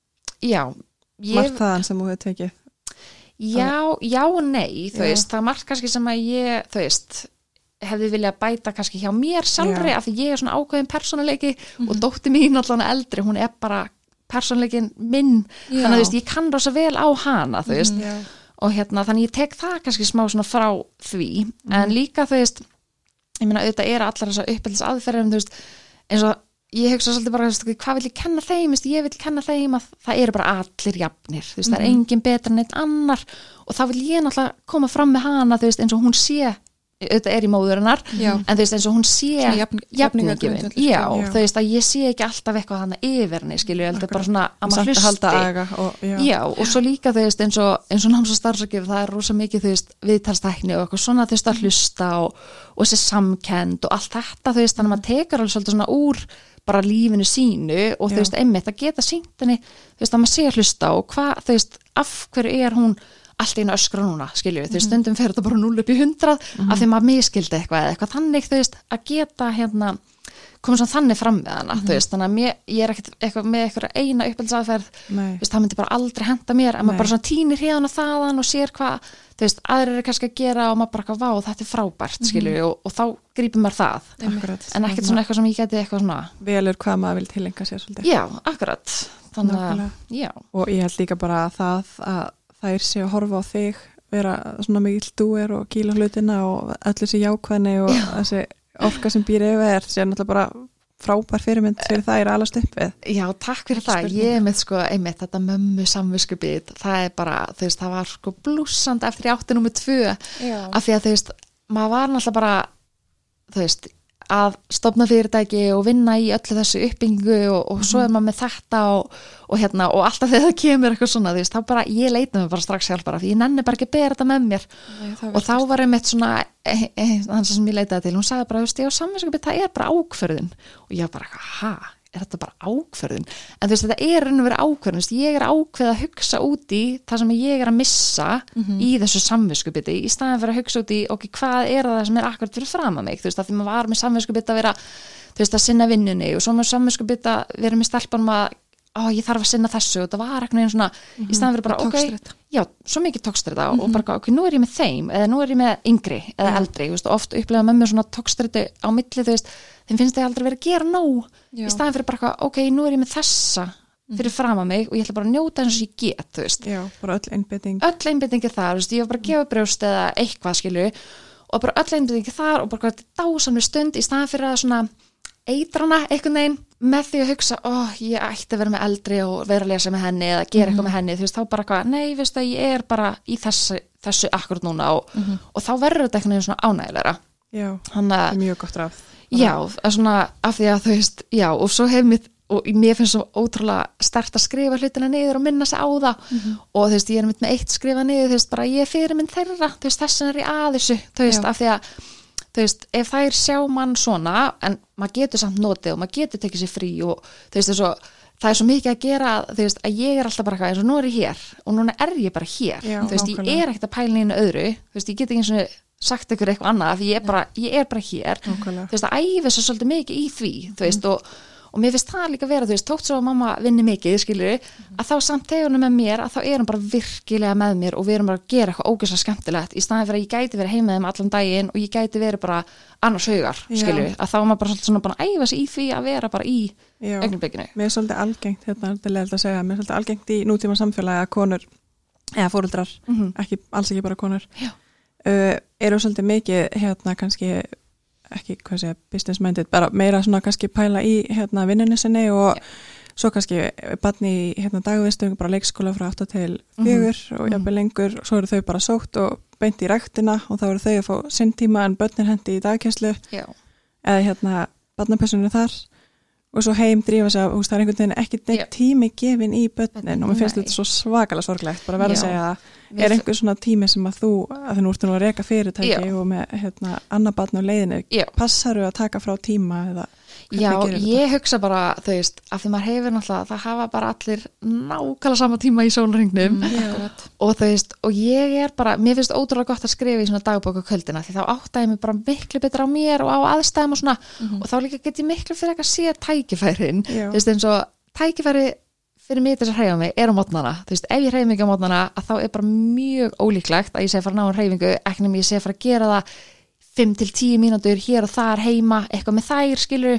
margt þaðan sem þú hefur tekið? Já og nei, þú veist, það er margt kannski sem að ég, þú veist, hefði viljað bæta kannski hjá mér sjálfri af því ég er svona ákveðin persónuleiki og dóttir mín allan eldri, hún er bara persónuleikin minn, þannig að þú veist, ég kann rosa vel á hana, þú veist, og þannig ég tek það kannski smá svona frá því, en líka þú veist, ég meina auðvitað er allar þessar uppeldis aðferðum, þú veist, eins og ég hugsa svolítið bara, hvað vil ég kenna þeim? Ég vil kenna þeim að það eru bara allir jafnir, þú veist, það er engin betra en eitt annar og þá vil ég náttúrulega koma fram með hana, þú veist, eins og hún sé auðvitað er í móðurinnar, en þú veist, eins og hún sé jafningin, þú veist, að ég sé ekki alltaf eitthvað hana yfir henni, skilju, ég heldur bara svona að maður hlusti, og svo líka, þú veist, eins og náms- og starfsráðgjöf, það er rosa mikið, þú veist, viðtalstækni og eitthvað svona, þú veist, að hlusta og þessi samkennd og allt þetta, þú veist, þannig að maður tekar alveg svolítið svona úr bara lífinu sínu og þú veist, einmitt að geta sýnt henni, þú veist, að maður sé að hlusta og hvað, þú veist, af hverju er hún allt einu öskra núna, skiljum við, þú veist, stundum fer þetta bara 0 upp í 100 af því maður miskildi eitthvað þannig, þú veist, að geta komið svona þannig fram með hana, þú veist, þannig að ég er ekkert eitthvað með eitthvað eina uppeldisaðferð, þú veist, það myndi bara aldrei henda mér, en maður bara svona tínir hérna þaðan og sér hvað, þú veist, aðrir eru kannski að gera og maður bara eitthvað, vá, þetta er frábært, skiljum við, og þá grípum maður það, en ekkert svona eitthvað sem ég geti eitthvað svona. Velur hvað maður vil tilenga sér svolítið. Já, akkurat, þannig að, já. Og ég held líka bara að þær sé að horfa á þig, vera svona mikill dúer og kýla hlutina og öll þessi jákvæðni og þessi orka sem býr yfir sé náttúrulega bara frábær fyrirmynd fyrir það er alast upp við. Já, takk fyrir það. Ég með sko, einmitt þetta mömmu samviskubit, það bara, þú veist, það var sko blússand eftir í 8 númer 2 af því að þú veist, maður var náttúrulega bara, þú veist, að stofna fyrirtæki og vinna í öllu þessu uppbyggingu og svo maður með þetta og alltaf þegar það kemur eitthvað svona, þú veist, þá bara, ég leita mig bara strax hjálp bara, því ég nenni bara ekki að bera þetta með mér. Nei, og þá var einmitt svona þannig sem ég leitaði til, hún sagði bara, þú veist, ég á samviskubit, það er bara ákvörðun og ég bara, er þetta bara ákvörðun? En þú veist, þetta er raun og verið ákvörðun, ég er ákveð að hugsa út í það sem ég er að missa í þessu samviskubiti, í staðan fyrir að hugsa út í, hvað er það sem er akkurat fyrir fram að mig, þú veist, að því maður var með samviskubiti að vera, þú veist, að sinna vinnunni og svo með samviskubiti að vera með stelpunum að, ég þarf að sinna þessu og það var eitthvað svona, í staðan fyrir bara, já, svo mikið tókstrita og bara, nú er ég með þeim, eða nú er ég með yngri eða eldri, þú veist, oft upplega mömmu svona tókstriti á milli, þú veist, þeim finnst þið aldrei verið að gera nóg í staðan fyrir bara, nú er ég með þessa fyrir fram að mig og ég ætla bara að njóta eins og ég get, þú veist. Já, bara öll einbeiting er þar, þú veist, ég var bara að gefa brjóst eða eitthvað, skilju, og bara öll einbeiting er þar og bara dásamlega stund í staðan fyrir að svona eitrana einhvern veginn með því að hugsa, ég ætti að vera með eldri og vera að lesa með henni eða gera eitthvað með henni, þú veist, þá bara nei, veist að ég er bara í þessu akkurat núna og þá verður þetta einhvern veginn svona ánægilegra. Já, það er mjög gott ráð. Já, svona af því að þú veist, já, og svo mér finnst svo ótrúlega sterkt að skrifa hlutina niður og minna sig á það og þú veist, ég er með eitt skrifa niður, þú veist, bara ég er fyrirmynd þeirra, þú veist, þessan er ég að þessu, þú veist, af því að þú veist, ef þær sjá mann svona en maður getur samt notið og maður getur tekið sér frí og þú veist, það er svo mikið að gera, þú veist, að ég er alltaf bara eins og nú er ég hér og núna er ég bara hér, þú veist, ég er ekkert að pæla inn öðru, þú veist, ég get ekki eins og sagt ykkur eitthvað annað, því ég er bara hér, þú veist, að æfa svo svolítið mikið í því, þú veist, og mér finnst það líka vera, þú veist, tótt svo að mamma vinni mikið, skilur, að þá samt þegar hún er með mér, að þá er hún bara virkilega með mér og við erum bara að gera eitthvað ógeðslega skemmtilegt í staðin fyrir að ég gæti verið heima þeim allan daginn og ég gæti verið bara annars haugar, skilur, að þá er maður bara svona bara að æfa sig í því að vera bara í augnablikinu. Mér er svolítið algengt, mér er svolítið algengt í nútíma samfélagi að konur, eða foreldrar, alls ekki bara konur, eru svolítið mikið kannski ekki, business minded, bara meira svona kannski pæla í vinnunni sinni og svo kannski barni í dagvistum, bara leikskóla frá 8 til 4 og jafnvel lengur, svo eru þau bara sótt og beint í ræktina og þá eru þau að fá sinn tíma en börnin hendi í dagkenslu eða barnapersonur þar og svo heim drífa sig að það er einhvern veginn ekki neitt tími gefin í börnin og mér finnst þetta svo svakalega sorglegt bara verða að segja að er einhver svona tími sem að þú nú ertu nú að reka fyrirtæki og með annað barn á leiðinu, passaru að taka frá tíma eða Já, ég hugsa bara, þú veist, af því maður hefur náttúrulega, það hafa bara allir nákvæmlega sama tíma í sólarhringnum og þú veist, og ég er bara, mér finnst ótrúlega gott að skrifa í svona dagbók á kvöldina því þá áttaði mig bara miklu betur á mér og á aðstæðum og svona og þá líka get ég miklu fyrir eitthvað að sé tækifærin, þú veist, eins og tækifæri fyrir mig þess að hreyfa mig er á mótnana, þú veist, ef ég hreyfi mig á mótnana að þá er bara mjög ólíklegt að ég sé fara að ná hreyfingu, ekki nema ég sé fara að gera það 5 til 10 mínútur hér og þar heima, eitthvað með þær, skilur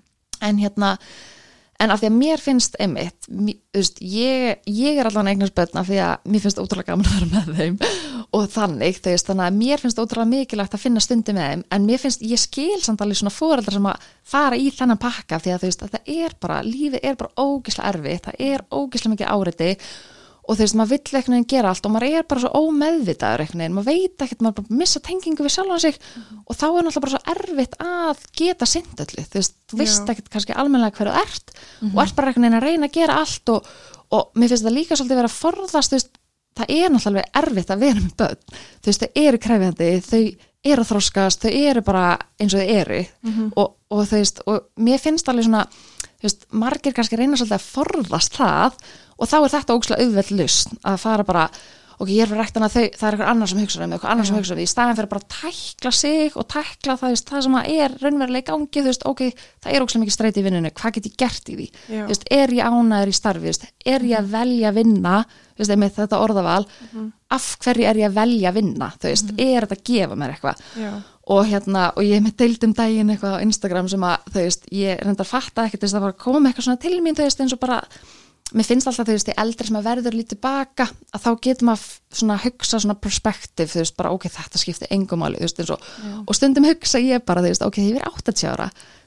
en af því að mér finnst einmitt, þú veist, ég er allan eignast börn af því að mér finnst ótrúlega gaman að vera með þeim og þannig, þú veist, þannig að mér finnst ótrúlega mikilvægt að finna stundi með þeim, en mér finnst, ég skil samt alveg svona foreldrar sem að fara í þennan pakka því að þú veist, að það er bara, lífið er bara ógeðslega erfitt, það er ógeðslega mikið áreiti og þú veist, maður vill einhvern veginn gera allt og maður er bara svo ómeðvitaður einhvern veginn, maður veit ekkert, maður bara missa tengingu við sjálfan sig og þá er náttúrulega bara svo erfitt að geta sinnt öllu, þú veist, þú veist ekkert kannski almennilega hverju ert og ert bara einhvern veginn að reyna að gera allt og mér finnst þetta líka svolítið vera að forðast, þú veist, það er náttúrulega erfitt að vera með börn, þú veist, þau eru krefjandi, þau eru að þroskast, þau eru bara eins og þau eru og þú veist, og mér finnst alveg svona, þú veist, margir kannski reyna svolítið að forðast það og þá er þetta ógeðslega auðveld lausn að fara bara, ok, ég er fyrir ræktan að það er eitthvað annar sem hugsa um eitthvað annar sem hugsa um því, í staðin fyrir bara að tækla sig og tækla það, veist, það sem er raunverulega í gangi, þú veist, ok, það er ógeðslega mikið streyti í vinnunni, hvað get ég gert í því, þú veist, er ég ánæður í starfi, þú veist, er ég að velja að vinna, þú veist, með þetta orðaval, af hverju er ég að velja að vinna, þú veist, er þetta að gefa mér eitthvað og ég með deildum daginn eitthvað á Instagram sem að, þú veist, ég reyndar fatta ekkert, þú veist, það var að koma eitthvað svona til mín, þú veist, eins og bara mér finnst alltaf, þú veist, því eldri sem að verður lítið baka, að þá getur maður svona hugsa svona perspektíf, þú veist, bara ok, þetta skiptir engu máli, þú veist, eins og stundum hugsa ég bara, þú veist, ok, ég er 80 ára,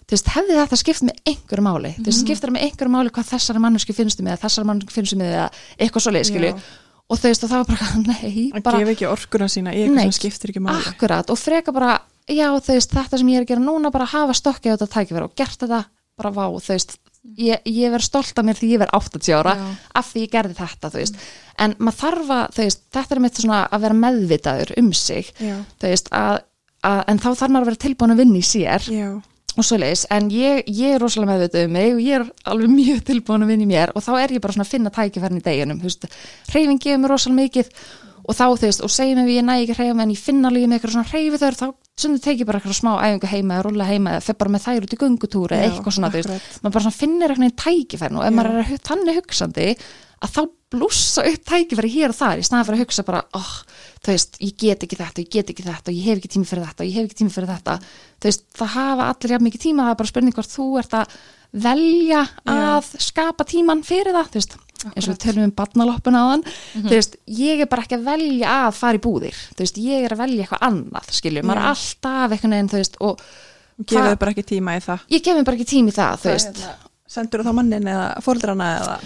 þú veist, hefði þetta skipt með einhverju máli, þú veist, skiptir það með einhverju máli hvað þessari manneski finnstu með, þessari manneski finnstu með eða eitthvað svoleið, skilju og þú veist, og það var bara, nei, bara að gefa ekki orkuna sína í eitthvað sem skiptir ekki máli akkurat, og freka bara, já, þú veist, þetta sem ég að gera núna, bara hafa stokkið á þetta tækifæri og gert þetta, bara vá, þú veist ég verð stolt af mér því ég verð 80 ára af því ég gerði þetta, þú veist en maður þarf að, þú veist, þetta mitt svona að vera meðvitaður sig þú veist, en þá þarf maður að vera tilbúin að vinna í sér og svoleiðis, en ég er rosalega meðvitað mig og ég er alveg mjög tilbúin að vinna í mér og þá er ég bara svona að finna tækifærin í deginum, þú veist, hreyfing gefur mér rosalega mikið og þá, þú veist, og segjum ef ég næ ekki að hreyfa en ég finna alveg með eitthvað svona hreyfi þau þá sem þau tekið bara eitthvað smá æfingu heima eða rúlla heima eða fer bara með þær út í göngutúr eða eitthvað svona, þú veist, maður bara svona finnir eitthvað tækifærin og ef maður er þannig hugsandi að þá blússa upp tækifæri hér og þar í staðan fyrir að hugsa bara, þú veist, ég get ekki þetta og ég hef ekki tími fyrir þetta þú veist, það hafa allir jafn mikið tíma, það er bara spurning hvort þú ert að velja að skapa tíman fyrir það, þú veist eins og við tölum barnaloppuna áðan þú veist, ég er bara ekki að velja að fara í búðir, þú veist, ég er að velja eitthvað annað, skiljum, maður er alltaf eitthvað neginn, þú veist, og gefið þau bara ekki tíma í það ég gef mér bara ekki tíma í það, þú veist sendur þú þá mannin eða foreldrana eða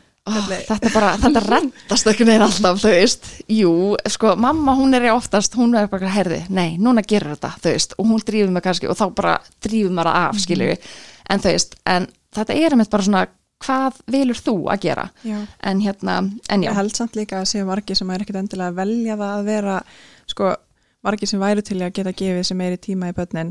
þetta reddast ekki neginn alltaf, þú veist jú, sko, mamma hún er oftast hún er bara, herði, nei, núna gerir þetta þú veist, og hún drífur mig kannski og þá bara drífur maður af, skilju en þú veist, en þetta er einmitt bara svona hvað vilur þú að gera en já. Ég held samt líka að séu margir sem er ekkert endilega að velja það að vera sko, margir sem væru til að geta gefið sem meiri tíma í börnin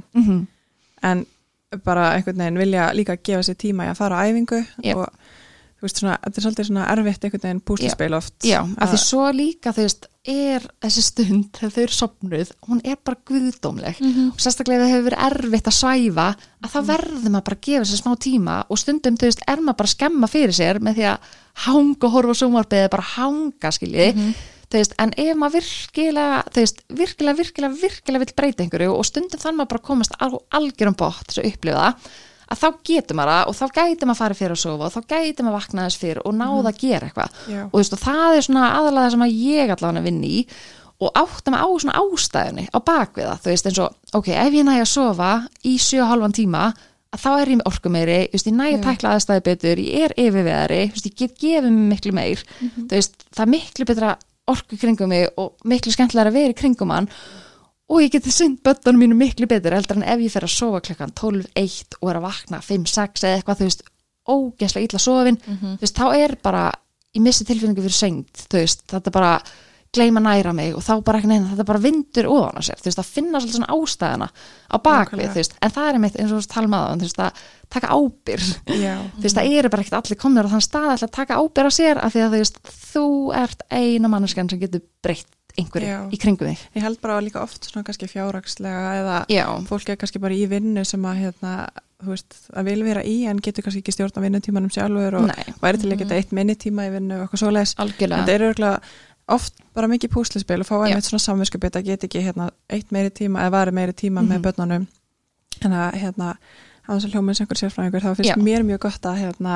en bara einhvern veginn vilja líka gefa sér tíma í að fara á æfingu og þú veist svona, þetta er svolítið svona erfitt einhvern veginn púsluspil oft af því svo líka, þú veist, er þessi stund þegar þau eru sofnuð, hún er bara guðdómleg og sérstaklega það hefur verið erfitt að svæfa að þá verður maður bara að gefa sér smá tíma og stundum, þú veist, er maður bara að skemma fyrir sér með því að hanga og horfa á sjónvarpið eða bara hanga, skiljiði þú veist, en ef maður virkilega þú veist, virkilega vill breyta einhverju og stundum þannig maður bara að komast á algjörum botn þess að upplifa það að þá getur maður það og þá gæti maður farið fyrir að sofa og þá gæti maður vakna þess fyrir og náða að gera eitthvað og þú veist, og það er svona aðalega sem að ég allavega vinni í og átta mig á svona ástæðunni á bakvið það, þú veist, eins og ok, ef ég næ að sofa í 7,5 tíma að þá er ég með orku meiri, þú veist, ég næ að tækla aðstæði betur, ég er yfirveðari, þú veist, ég get gefið mig miklu meir, þú veist, það er miklu betra orku kringum mig og miklu skemmtilega að vera í kringum hann og ég geti sinnt börnunum mínu miklu betur heldur en ef ég fer að sofa klukkan 12-1 og er að vakna 5-6 eða eitthvað, þú veist, ógeðslega illa sofin þú veist, þá er bara ég missi tilfinningu fyrir sengt, þú veist, þetta bara gleyma næra mig og þá bara ekki neina, þetta bara vindur ofan á sér, þú veist, að finna svolítið svona ástæðuna á bakvið, þú veist, en það er meitt eins og tala með það, þú veist, að taka ábyrgð þú veist, það eru bara ekkert allir komnir á þann stað að taka ábyrgð á sér af því að þú veist, þú ert eina manneskjan sem getur breytt einhverju í kringum þig. Ég held bara líka oft svona kannski fjárhagslega eða fólk er kannski bara í vinnu sem að þú veist, að vil vera í en getur kannski ekki stjórna vinnutímanum sjálfur og væri til að geta eitt minnitíma í vinnu og eitthvað svoleiðis. Algjörlega. En það eru örugglega oft bara mikið púsluspil og fá einmitt svona samviskubit að geta ekki eitt meiri tíma eða væri meiri tíma með börnunum. En að á þess að hljóma eins einhver sérfræðingur þá finnst mér mjög gott að ég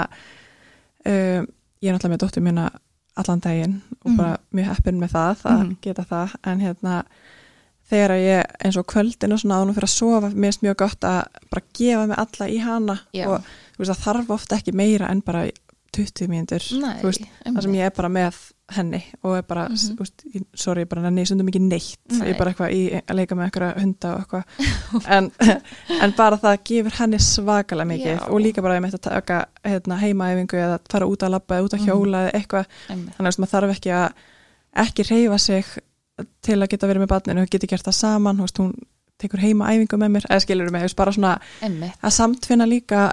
er náttúrulega með dóttur mína allan daginn og bara mjög heppin með það að geta það, en þegar ég eins og kvöldin og svona ánum fyrir að sofa, mér finnst mjög gott að bara gefa mig alla í hana og þú veist, það þarf ofta ekki meira en bara 20 mínútur, þú veist, það sem ég er bara með henni og er bara, sorry, bara nenni, ég stundum ekki neitt ég er bara eitthvað að leika með eitthvað hunda og eitthvað en bara það gefur henni svakalega mikið og líka bara ég meitt að taka heimaæfingu eða fara út að labba eða út að hjóla eða eitthvað, þannig að maður þarf ekki hreyfa sig til að geta verið með barninu og geti gert það saman, hún tekur heimaæfingu með mér, eða skilur mig, bara svona að samtvinna líka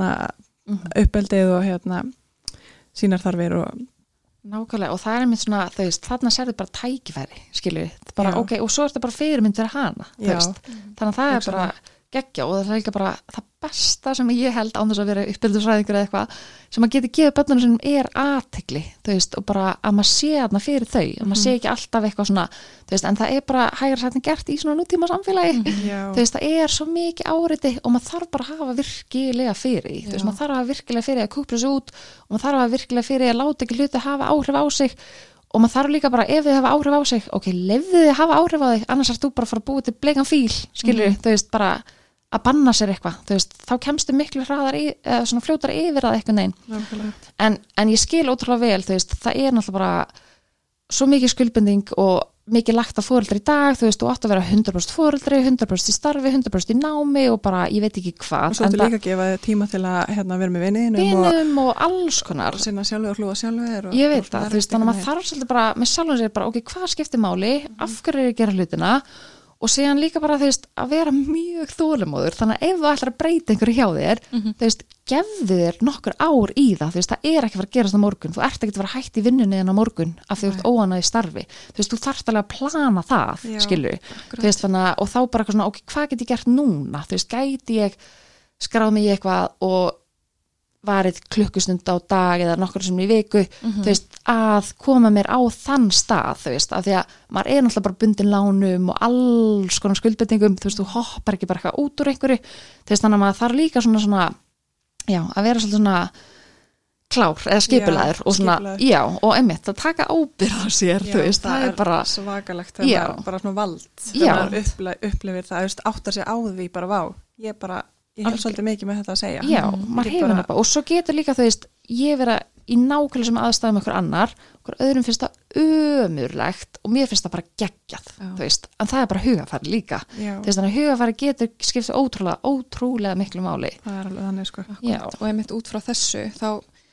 uppeldið og sínar þarfir og nákvæmlega, og það er einmitt svona, þú veist, þarna sérðu bara tækifæri, skilur við, bara ok, og svo er þetta bara fyrirmynd fyrir hana, þú veist, þannig að það er bara geggja og það er líka bara það besta sem ég held án þess að vera uppeldisfræðingur eða eitthvað, sem að geti gefið börnunum sem er athygli, þú veist, og bara að maður sé þarna fyrir þau, og maður sé ekki alltaf eitthvað svona, þú veist, en það er bara hægara sættin gert í svona nútíma samfélagi, þú veist, það er svo mikið áreiti og maður þarf bara að hafa virkilega fyrir, þú veist, maður þarf að hafa virkilega fyrir að kúpla sig út og maður þarf að hafa virkilega fyrir að láta ekki hluti hafa áhrif á sig og maður þarf líka bara, ef þið hafa áhrif á sig, ok, leyfðu þið hafa áhrif á þig, annars ert þú bara að fara að búa til bleikan fíl, skilur, þú veist, bara að banna sér eitthvað, þú veist, þá kemstu miklu hraðar eða svona fljótar yfir það eitthvað neinn. En ég skil ótrúlega vel, þú veist, það náttúrulega bara svo mikið skuldbinding og mikið lagt af foreldri í dag, þú veist, þú átt að vera 100% foreldri, 100% í starfi, 100% í námi og bara, ég veit ekki hvað. Og svo ættu líka að gefa tíma til að vera með vinum og alls konar. Og sinna sjálfur og hlúa sjálfur. Ég veit það, þú veist, þannig að maður þarf svolítið bara með sjálfum sér bara, ok, hvað skiptir máli, af hverju að gera hlutina og síðan líka bara, þú veist, að vera mjög þolinmóður, þannig að ef þú ætlar að breyta einhverju hjá þér, þú veist, gefðu þér nokkur ár í það, þú veist, það ekki að fara að gerast á morgun, þú ert ekki að fara hætt í vinnunni en á morgun af því þú ert óánað í starfi, þú veist, þú þarft alveg að plana það, skilur, þú veist, þannig að, og þá bara eitthvað svona, ok, hvað get ég gert núna, þú veist, gæti ég skráð mig í eitthvað og varið klukkustund á dag eða nokkur sem í viku, þú veist, að koma mér á þann stað, þú veist, af því að maður náttúrulega bara bundin lánum og alls konar skuldbindingum, þú veist, þú hoppar ekki bara eitthvað út úr einhverju, þú veist, þannig að maður þarf líka svona, já, að vera svolítið svona klár eða skipulaður og svona, já, og einmitt að taka ábyrgð á sér, þú veist, það er bara svakalegt, það er bara svona vald þegar maður upplifir það, þú veist, áttar sig á því bara, vá, ég hef svolítið mikið með þetta að segja. Já, maður hefur það bara, og svo getur líka, þú veist, ég vera í nákvæmlega sem aðstæðum okkur annar, okkur öðrum finnst það ömurlegt og mér finnst það bara geggjað, þú veist, en það er bara hugafæri líka, þú veist, þannig að hugafæri getur skipta ótrúlega miklu máli. Það er alveg þannig, sko. Já, og einmitt út frá þessu, þá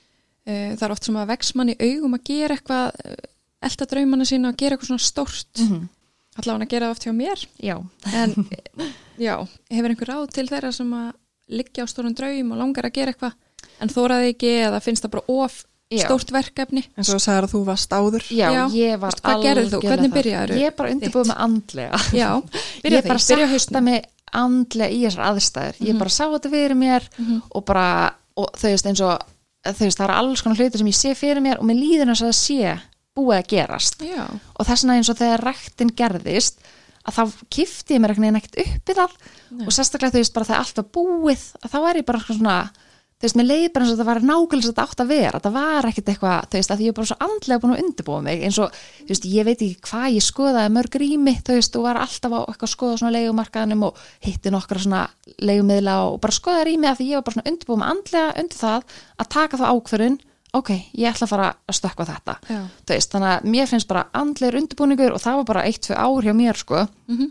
það er oft sem að vex mann í augum að gera eitthvað, elta draumana sína og gera eitthvað svona stórt, allavega að gera það oft hjá mér. Já. En já, hefur einhver ráð til þeirra sem að liggja á stórum draum og langar að gera eitthvað en þóraði ekki eða finnst það bara of stórt verkefni. En svo sagðir að þú varst áður. Já, ég var alveg. Hvað gerðir þú? Hvernig byrjaður? Ég bara undirbúið með andlega. Já, ég bara sætta mig andlega í þessar aðstæður. Ég bara sá þetta fyrir mér og bara, og þau veist eins og, þau veist, það eru alls konar hlutir sem ég sé fyrir mér og mér líður eins og það sé búið að gerast. Já. Og þess vegna eins og þegar ræktin gerðist að þá kipti ég mér ekkert upp í það og sérstaklega þú veist bara þegar allt var búið að þá er ég bara svona, þú veist, mér leið bara eins og það var nákvæmlega þetta átt að vera, það var ekkert eitthvað, þú veist, að ég er bara svo andlega búin að undirbúa mig eins og, þú veist, ég veit ekki hvað ég skoðaði mörg rými, þú veist, og var alltaf á eitthvað að skoða svona leigumarkaðanum og hitti nokkra svona leigumiðla og bara skoða rými af því ég var bara svona undirbúa mig andlega undir það að taka þá ákvörðun, ok, ég ætla að fara að stökkva þetta. Þú veist, þannig að mér finnst bara andlegur undirbúningur og það var bara 1-2 ár hjá mér, sko,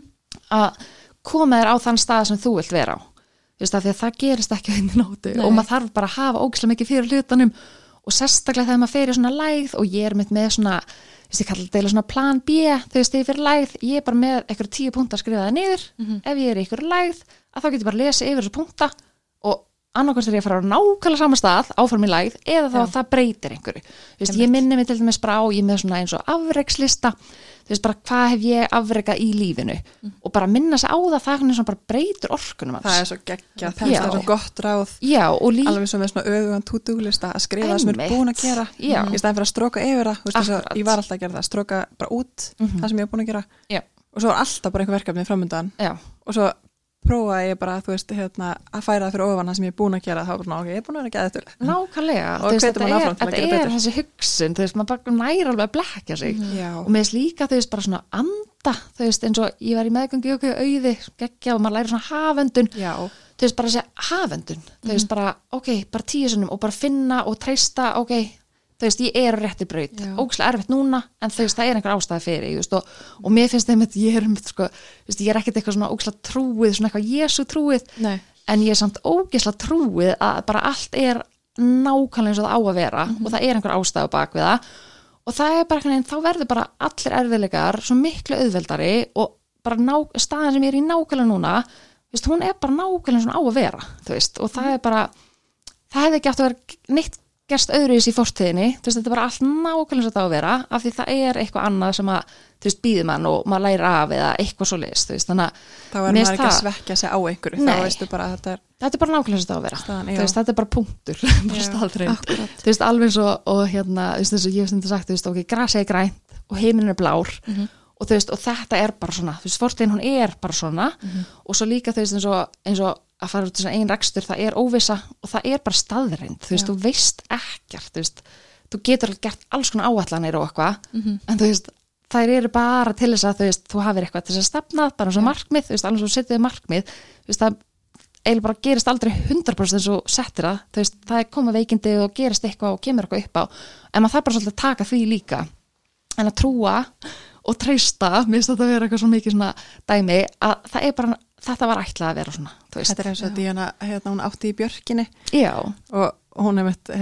að koma þér á þann stað sem þú vilt vera á. Þú veist, af því að það gerist ekki á einni nótu og maður þarf bara að hafa ógeðslega mikið fyrir hlutunum og sérstaklega þegar maður fer í svona lægð og ég er með svona, þú veist, ég kalla þetta svona plan B, þú veist, þegar ég fer lægð, ég er bara með einhverja 10 punkta að skrifa það niður, ef ég er í einhverju lægð, að þá get ég bara lesið yfir þessu punkta og annarkvæmst er ég að fara á nákvæmlega sama stað áfram í lægð eða þá það breytir einhverju. Þú veist, ég minni mig til dæmis bara á, ég með svona eins og afrekslista, þú veist, bara hvað hef ég afrekað í lífinu og bara minna sig á það svona bara breytir orkunum hans. Það er svo geggjað, það er svo gott ráð. Já, og alveg svo með svona öfugan to-do-lista að skrifa það sem er búin að gera í staðinn fyrir að stróka yfir það, þú veist, ég var alltaf að gera það, stróka bara út það sem ég er búin að gera og svo var alltaf bara einhver verkefni framöndan og svo prófaði ég bara, þú veist, að færa það fyrir ofan það sem ég er búin að gera, þá bara, ok, ég er búin að vera geðið nákvæmlega, og hvetur maður áfram til að gera betur. Þetta er þessi hugsun, þú veist, maður bara næra alveg að blekja sig og með þess líka, þú veist, bara svona anda, þú veist, eins og ég var í meðgöngu og auði, geggja og maður læri svona hafendun, þú veist, bara þessi hafendun, þú veist, bara, ok, bara 10 sinnum og bara finna og treysta, ok, þú veist, ég er rétti braut, ógeðslega erfitt núna en þú veist, það er einhver ástæði fyrir ég, veist, og mér finnst þeim ég er sko, veist, ég er ekkert eitthvað svona ógeðslega trúið svona eitthvað Jesú trúið en ég er samt ógeðslega trúið að bara allt er nákvæmlega eins og það á að vera og það er einhver ástæði bak við það og það er bara þá verður bara allir erfiðleikar svo miklu auðveldari og bara staðan sem ég er í nákvæmlega núna veist, hún er bara nákvæmlega svona á að vera þú veist, og það er bara það hefði ekki átt að vera neitt gerst öðruvis í fortíðinni, þú veist, þetta er bara allt nákvæmlega svo þetta á að vera, af því það er eitthvað annað sem að, þú veist, býður mann og maður læri af eða eitthvað svo leist, þú veist, þannig að þá er maður ekki að svekkja sig á einhverju, þá veistu bara að þetta er bara nákvæmlega svo þetta á að vera, þú veist, þetta er bara punktur, bara staðreind, þú veist, alveg svo og hérna, þú veist, eins og ég hef stundu sagt, þú veist, ok, grasið er grænt og heiminn er blár og þú veist, og þetta er bara svona, þú veist, fortíðin hún er bara svona og svo líka, þú veist, eins og að fara út í svona einn rekstur, það er óvissa og það er bara staðreind, þú veist, þú veist ekkert, þú veist, þú getur gert alls konar áætlanir og eitthvað, en þú veist, þær eru bara til þess að, þú veist, þú hafir eitthvað til þess að stefna, bara eins og markmið, þú veist, alveg svo setið markmið, þú veist, eiginlega bara gerist aldrei 100% eins og settir það, þú veist, það koma veikindi og gerist eitthvað og kemur eitthvað upp á en maður þarf bara svolítið að taka því líka en að trúa og treysta mér finnst þetta að vera eitthvað svo mikið svona dæmi að það bara, þetta var ætlað að vera svona, þú veist. Þetta eins og Díana, hún átti í Björkinni Já. Og hún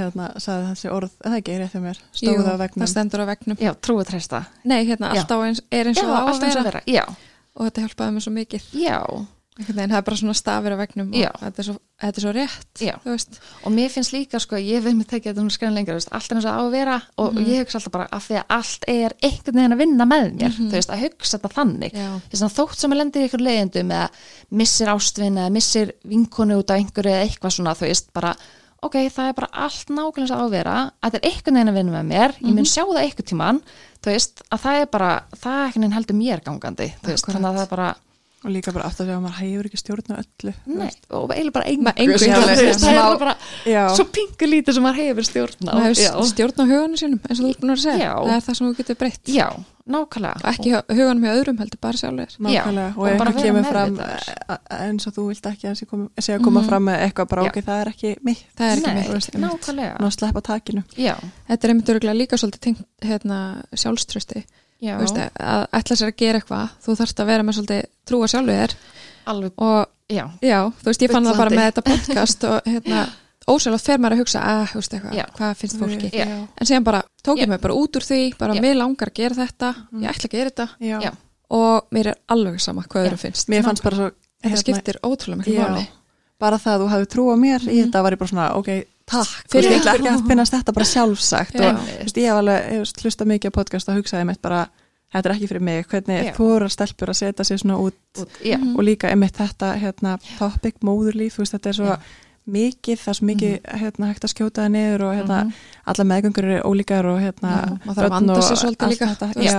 sagði þessi orð, það ekki rétt hjá mér, stóð á vegnum. Það stendur á vegnum. Já, trúi treysta. Nei, alltaf er eins og það á að vera. Já. Og þetta hjálpaði mér svo mikið. Já. Það er bara svona stafir á vegnum og þetta er svo rétt, þú veist. Og mér finnst líka, sko, ég vil mig tekja þetta skræn lengur, allt er eins og á að vera og ég hugsa alltaf bara af því að allt er einhvern veginn að vinna með mér, þú veist, að hugsa þetta þannig. Þess að þótt sem að lendir í ykkur leiðindum eða missir ástvin eða missir vinkonu út á einhverju eða eitthvað svona, þú veist, bara ok, það er bara allt nákvæmlega á að vera að þetta er einhvern veginn að vinna með mér ég mun sjá það einhvern tímann, þú veist, að það er bara, það einhvern veginn heldur mér gangandi, þú veist, þannig að það er bara og líka bara átt að segja að maður hefur ekki stjórn á öllu. Nei, og eiginlega bara engu. Það er bara svo pingu lítið sem maður hefur stjórn á. Maður hefur stjórn á huganum sínum, eins og þú ert búin að segja. Það er það sem þú getur breytt. Já, nákvæmlega. Og ekki huganum hjá öðrum heldur, bara sjálfur. Nákvæmlega, og eitthvað kemur fram eins og þú vilt ekki að segja að koma fram með eitthvað bara ok, það er ekki mitt. Það er ekki mitt. Nákvæmlega. Ná sleppa takinu. Þetta er einmitt örugglega líka svolítið tengt sjálfstrausti. Veist, að ætla sér að gera eitthvað þú þarfst að vera með svolítið trúa sjálfu þér alveg, og já, þú veist, ég fann það bara með þetta podcast og ósjálf fer maður að hugsa veist, hvað finnst fólki en síðan bara tók ég mig bara út úr því bara mér langar að gera þetta ég ætla að gera þetta og mér er alveg sama hvað öðrum finnst mér fannst bara svo þetta skiptir ótrúlega miklu máli bara það að þú hafði trú á mér í þetta var ég bara svona, ok, takk fyrir ég ekki að finnast þetta bara sjálfsagt og ég hef alveg hlusta mikið á podcast og hugsaði mitt bara, þetta er ekki fyrir mig hvernig þorar stelpur að setja sig svona út og líka einmitt þetta topic móðurlíf, þú veist, þetta er svo mikið, það er svo mikið hægt að skjóta það niður og alla meðgöngur eru ólíkar og maður þarf að vanda sig svolítið líka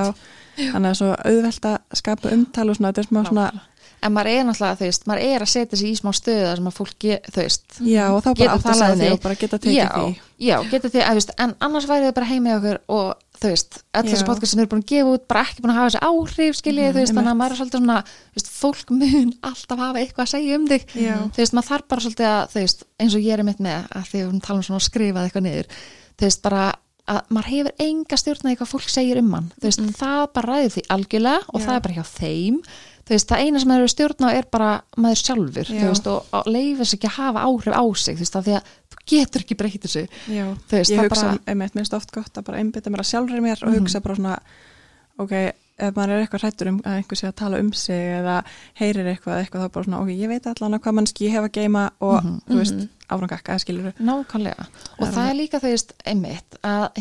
þannig að svo auðvelt að skapa umtal og svona, þetta er smá svona en maður er náttúrulega, þú veist, maður er að setja sig í smá stöða sem að fólk, þú veist já, og þá bara átt að segja því og bara geta tekið því já, geta því, að, veist, en annars væri þau bara heimið okkur og þú veist, öll þessi podcast sem eru búin að gefa út bara ekki búin að hafa þessi áhrif, skiljið þú veist, þannig að maður er svolítið svona, þú veist, fólk mun alltaf hafa eitthvað að segja þig þú veist, maður þarf bara svolítið að, þú veist, eins og ég er mitt með að því við talum svona að skrifa eitthvað niður, þú veist, bara að maður hefur enga stjórn að eitthvað fólk segir mann, þú veist, það bara ræður því algjörlega og það er bara hjá þeim þú veist, það eina sem maður er stjórn á er bara maður sjálfur, þú veist, og leifir sig ekki að hafa áhrif á sig, þú veist, af því að þú getur ekki breytt þessu þú veist, ég hugsa, einmitt, minnst oft gott að bara einbytta mér að sjálfri mér og hugsa bara svona, ok, ef maður er eitthvað hrættur að einhver sé að tala sig eða heyrir eitthvað þá bara svona, ok, ég veit allan að hvað mannski ég hef að geyma og, þú veist, áframgakka, skilurðu. Nákvæmlega, og það er líka, þú veist, einmitt,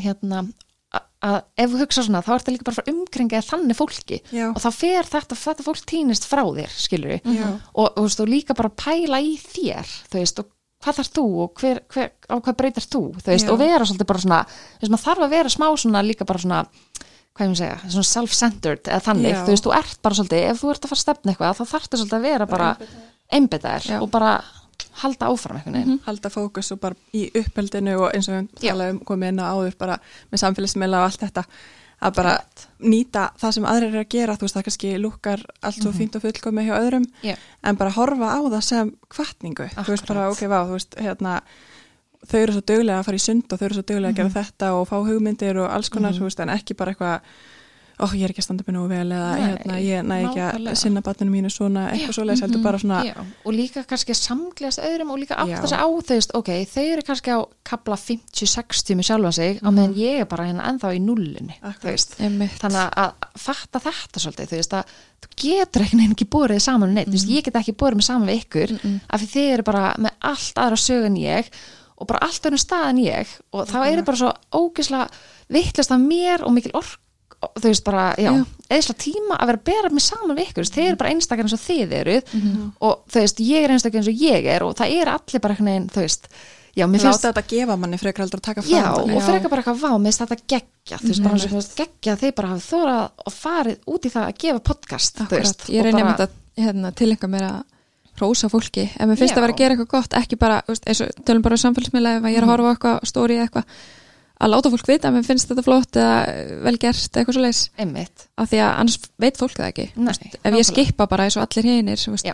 að ef þú hugsa svona, þá er þetta líka bara fyrir umkringa þannig fólki og þá fer þetta fólk týnist frá þér, skilur við og þú veist, og líka bara pæla í þér þú veist, og hvað þarf þú og á hvað breytar þú veist, og vera svolítið bara svona, þú veist, maður þarf að vera smá svona líka bara svona, hvað ég segja, svona self-centered eða þannig, þú veist, þú ert bara svolítið, ef þú ert að fara að stefna eitthvað, þá þarftu svolítið að vera bara einbeitaður og bara halda áfram eitthvað halda fókus og bara í uppeldinu og eins og við talaðum komið inn á áður bara með samfélagsmiðla og allt þetta að bara nýta það sem aðrir eru að gera þú veist það kannski lukkar allt svo fínt og fullkomið hjá öðrum en bara horfa á það sem hvatningu þú veist bara ok, vá, þú veist þau eru svo duglega að fara í sund og þau eru svo duglega að gera þetta og fá hugmyndir og alls konar þú veist en ekki bara eitthvað ég er ekki að standa mig nú vel eða ég næ ekki að sinna barninu mínu svona eitthvað svoleiðis heldur bara svona og líka kannski samgleðast öðrum og líka átt þess að þau veist, ok, þau eru kannski á kapla 50-60 með sjálfa sig á meðan ég er bara hérna ennþá í nullinni þú veist, þannig að fatta þetta svolítið, þú veist að þú getur ekki borið saman neitt, þú veist, ég get ekki borið mig saman við ykkur af því þið eru bara með allt aðra sög en ég og bara allt önnur stað en ég og þá er bara svo ógeðslega vitlaust af mér og mikil ork þú veist bara, eðislega tíma að vera að bera mig saman við ykkur, þeir eru bara einstakar eins og þið eruð og þú veist, ég er einstakar eins og ég er og það er allir bara eitthvað, þú veist mér finnst þetta að gefa manni frekar heldur að taka fram og frekar bara eitthvað, mér finnst þetta geggja þú veist, bara geggja þeir bara hafa þórað og farið út í það að gefa podcast þú veist, ég reyni að mynda tilengja mér að hrósa fólki, ef mér finnst að vera að gera eitthvað gott, ekki bara, eins og tölum bara samfélagsmiðla ef ég er að horfa á eitthvað stóri eitthvað að láta fólk vita að mér finnst þetta flott eða vel gert eitthvað svo leis einmitt af því að annars veit fólk það ekki ef ég skipa bara eins og allir hinir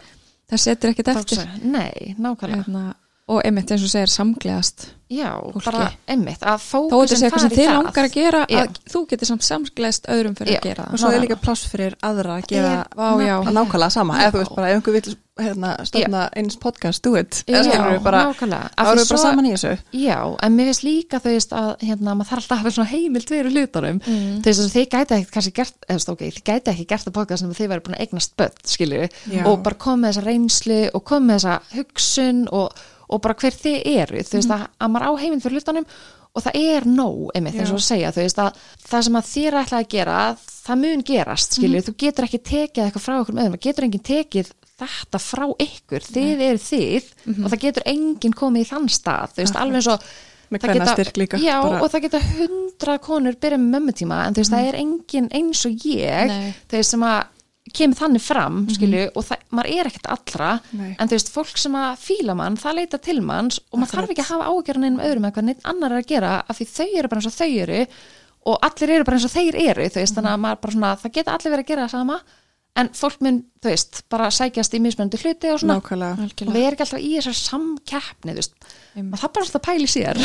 það setur ekkert eftir. Nei, nákvæmlega. Og einmitt eins og segir samgleðast. Já, bara einmitt að fókusin þó þetta sé eitthvað sem þið langar að gera að þú getur samt samgleðst öðrum fyrir að gera það. Og svo líka pláss fyrir aðra að gera nákvæmlega sama. Ef þú veist bara, ef einhver vil stofna eins podcast, do it. Nákvæmlega. Það eru bara saman í þessu. Já, en mér veist líka þú veist að maður þarf alltaf að hafa svona heimild fyrir hlutunum. Þú veist þið gæti ekki kannski gert, þið gæti ekki gert að podcast sem þið væri búin að eignast börn, skilju, og bara koma með þessa reynslu og koma með þessa hugsun og bara hver þið eru, þú veist að maður á heimild fyrir hlutunum og það nóg einmitt eins og að segja, þú veist að það sem að þér ætlaði að gera, það mun gerast, skilju, þú getur ekki tekið eitthvað frá okkur með, maður getur enginn tekið þetta frá ykkur, þið eru þið og það getur enginn komið í þann stað, þú veist, alveg eins og með kvennastyrk líka. Já, og það geta 100 konur byrja með mömmutíma, en þú veist, það enginn eins og ég, þú veist, sem að kemur þannig fram, skilju, og maður ekkert allra, en þú veist, fólk sem að fíla mann, það leita til manns og maður þarf ekki að hafa ágjörðan einum öðrum með hvað neitt annar að gera, af því þau eru bara eins og þau eru og allir eru bara eins og þeir eru, þú veist, þannig að maður bara svona, það geta allir verið að gera það sama, en fólk mun, þú veist, bara sækjast í mismunandi hluti og svona, og við ekki alltaf í þessar samkeppni, þú veist, maður það bara alltaf pæli sér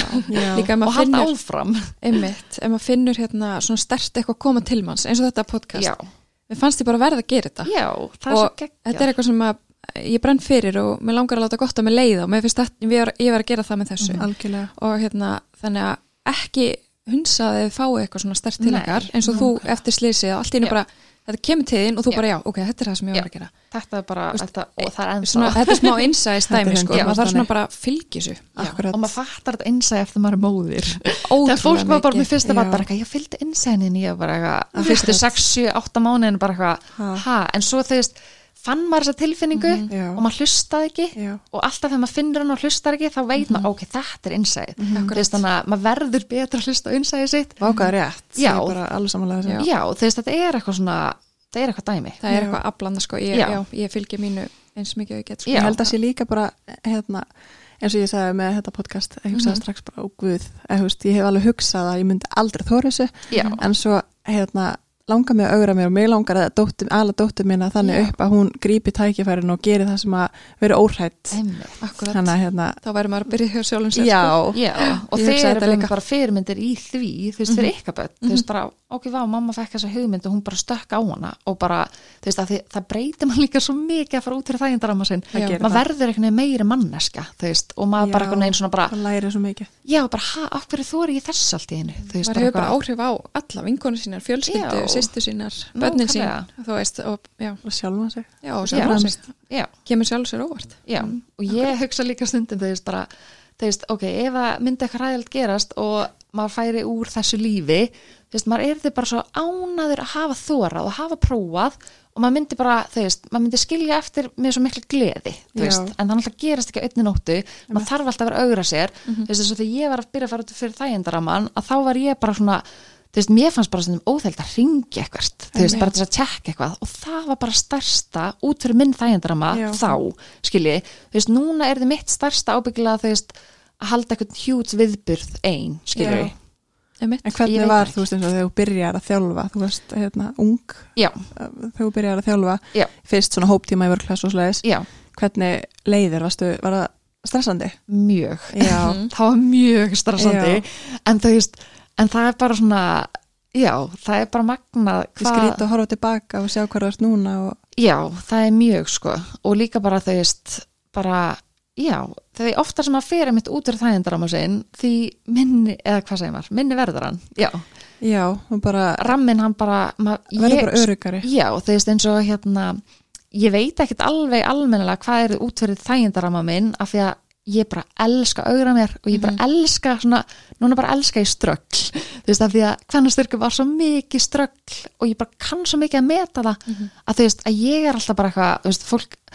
og halda áfram. Einmitt, ef maður finnur hérna svona sterkt eitthvað koma til manns, eins og þetta podcast. Mér fannst ég bara verða að gera þetta. Já, það svo geggjað. Þetta eitthvað sem ég brenn fyrir og mér langar að láta gott að mig leiða og mér finnst að ég var að gera það með þessu. Algjörlega. Og þannig að ekki hunsaði fáið eitthvað svona sterkt til ykkar eins og þú eftir slysið og allt í einu bara, þetta kemur til þín og þú bara já, ok, þetta það sem ég var að gera. Þetta bara, og það ennþá. Þetta smá innsæði stæmi, sko, maður þarf svona bara að fylgja þessu. Og maður fattar þetta innsæði eftir maður móðir. Þegar fólk var bara með fyrsta var bara eitthvað, ég fylgdi innsæðin, ég var eitthvað, fyrstu 6, 7, 8 mánuðin bara eitthvað, en svo þú veist, fann maður þessa tilfinningu og maður hlustaði ekki og alltaf þegar maður finnur hann og hlustar ekki þá veit maður, ok, þetta innsæð þú veist, þannig að maður verður betra að hlusta á innsæðið sitt. Vákaði rétt, ég er bara alveg samanlega þessu. Já, þú veist, þetta eitthvað svona, það eitthvað dæmi. Það eitthvað afblanda, sko, ég fylgja mínu eins mikið að ég get, sko. Ég held að sé líka bara, eins og ég sagði með þetta podcast, ég hugsaði strax bara, guð, ég hef alveg hugsað að ég myndi aldrei þora þessu, en svo, langar mig að augra mér og mig langar að dóttir mína þannig upp að hún grípi tækifærin og geri það sem að vera óhrætt. Akkurat. Þá væri maður að byrja hjá sjálfum sér. Já, og þeir eru bara fyrirmyndir í því, þú veist, fyrir ykkar börn, þú veist, bara, ok, mamma fekk þessa hugmynd og hún bara stökk á hana og bara, þú veist, að það breytir mann líka svo mikið að fara út fyrir þægindaramma sinn. Maður verður eitthvað meiri manneska, þú veist, og maður bara eitthvað svona bara það lærir svo mikið. Já, bara, af hverju þori ég þess allt í einu? Maður hefur bara áhrif á alla vinkonur sínar, fjölskyldu, systur sínar, börnin sín, þú veist, og sjálfan sig. Já, og sjálfan sig. Kemur sjálf sér óvart. Já, og ég hugsa líka stundum, þú veist, bara, þú veist, ok, ef að myndi eitthvað hræðilegt gerast og maður færi úr þessu lífi, þú veist, maður þið bara svo ánæður að hafa þorað og hafa prófað og maður myndi bara, þú veist, maður myndi skilja eftir með svo miklu gleði, þú veist, en það alltaf gerast ekki einni nóttu, maður þarf alltaf að vera að augra sér, þú veist, þess að þegar ég var að byrja að fara út fyrir þægindaramman, að þá var ég bara svona, þú veist, mér fannst bara svona óþægilegt að ringja eitthvað, þú veist, bara þess að tjekka eitthvað og það var bara stærsta út fyrir minn þægindaramma þá, skilji, þú veist, núna þið mitt stærsta ábyggilega, þú veist, að halda eitthvað hjút viðburð ein, skilji. En hvernig var, þú veist, eins og þegar þú byrjar að þjálfa, þú veist, ung, þegar þú byrjar að þjálfa, fyrst svona hóptíma í vörklass og slæðis, hvernig leiðir, var það stressandi? Mjög, það var mjög stressandi, en þú veist, en það bara svona, það bara magnað. Þið skrýta að horfa tilbaka og sjá hvað þú ert núna. Já, það mjög, sko, og líka bara, þú veist, bara, þegar oftar sem að fyrir mitt út fyrir þægindaramma sinn, því minni, eða hvað segir maður, minni verður hann, Já, og bara rammin hann bara verður bara öruggari. Já, þú veist, eins og ég veit ekkert alveg almennilega hvað út fyrir þægindaramma minn, af því að ég bara elska að augra mér og ég bara elska svona, núna bara elska ég ströggl, þú veist, af því að kvennastyrkur var svo mikið ströggl og ég bara kann svo mikið að meta það, að þú veist, að ég alltaf bara eitthvað, þú veist,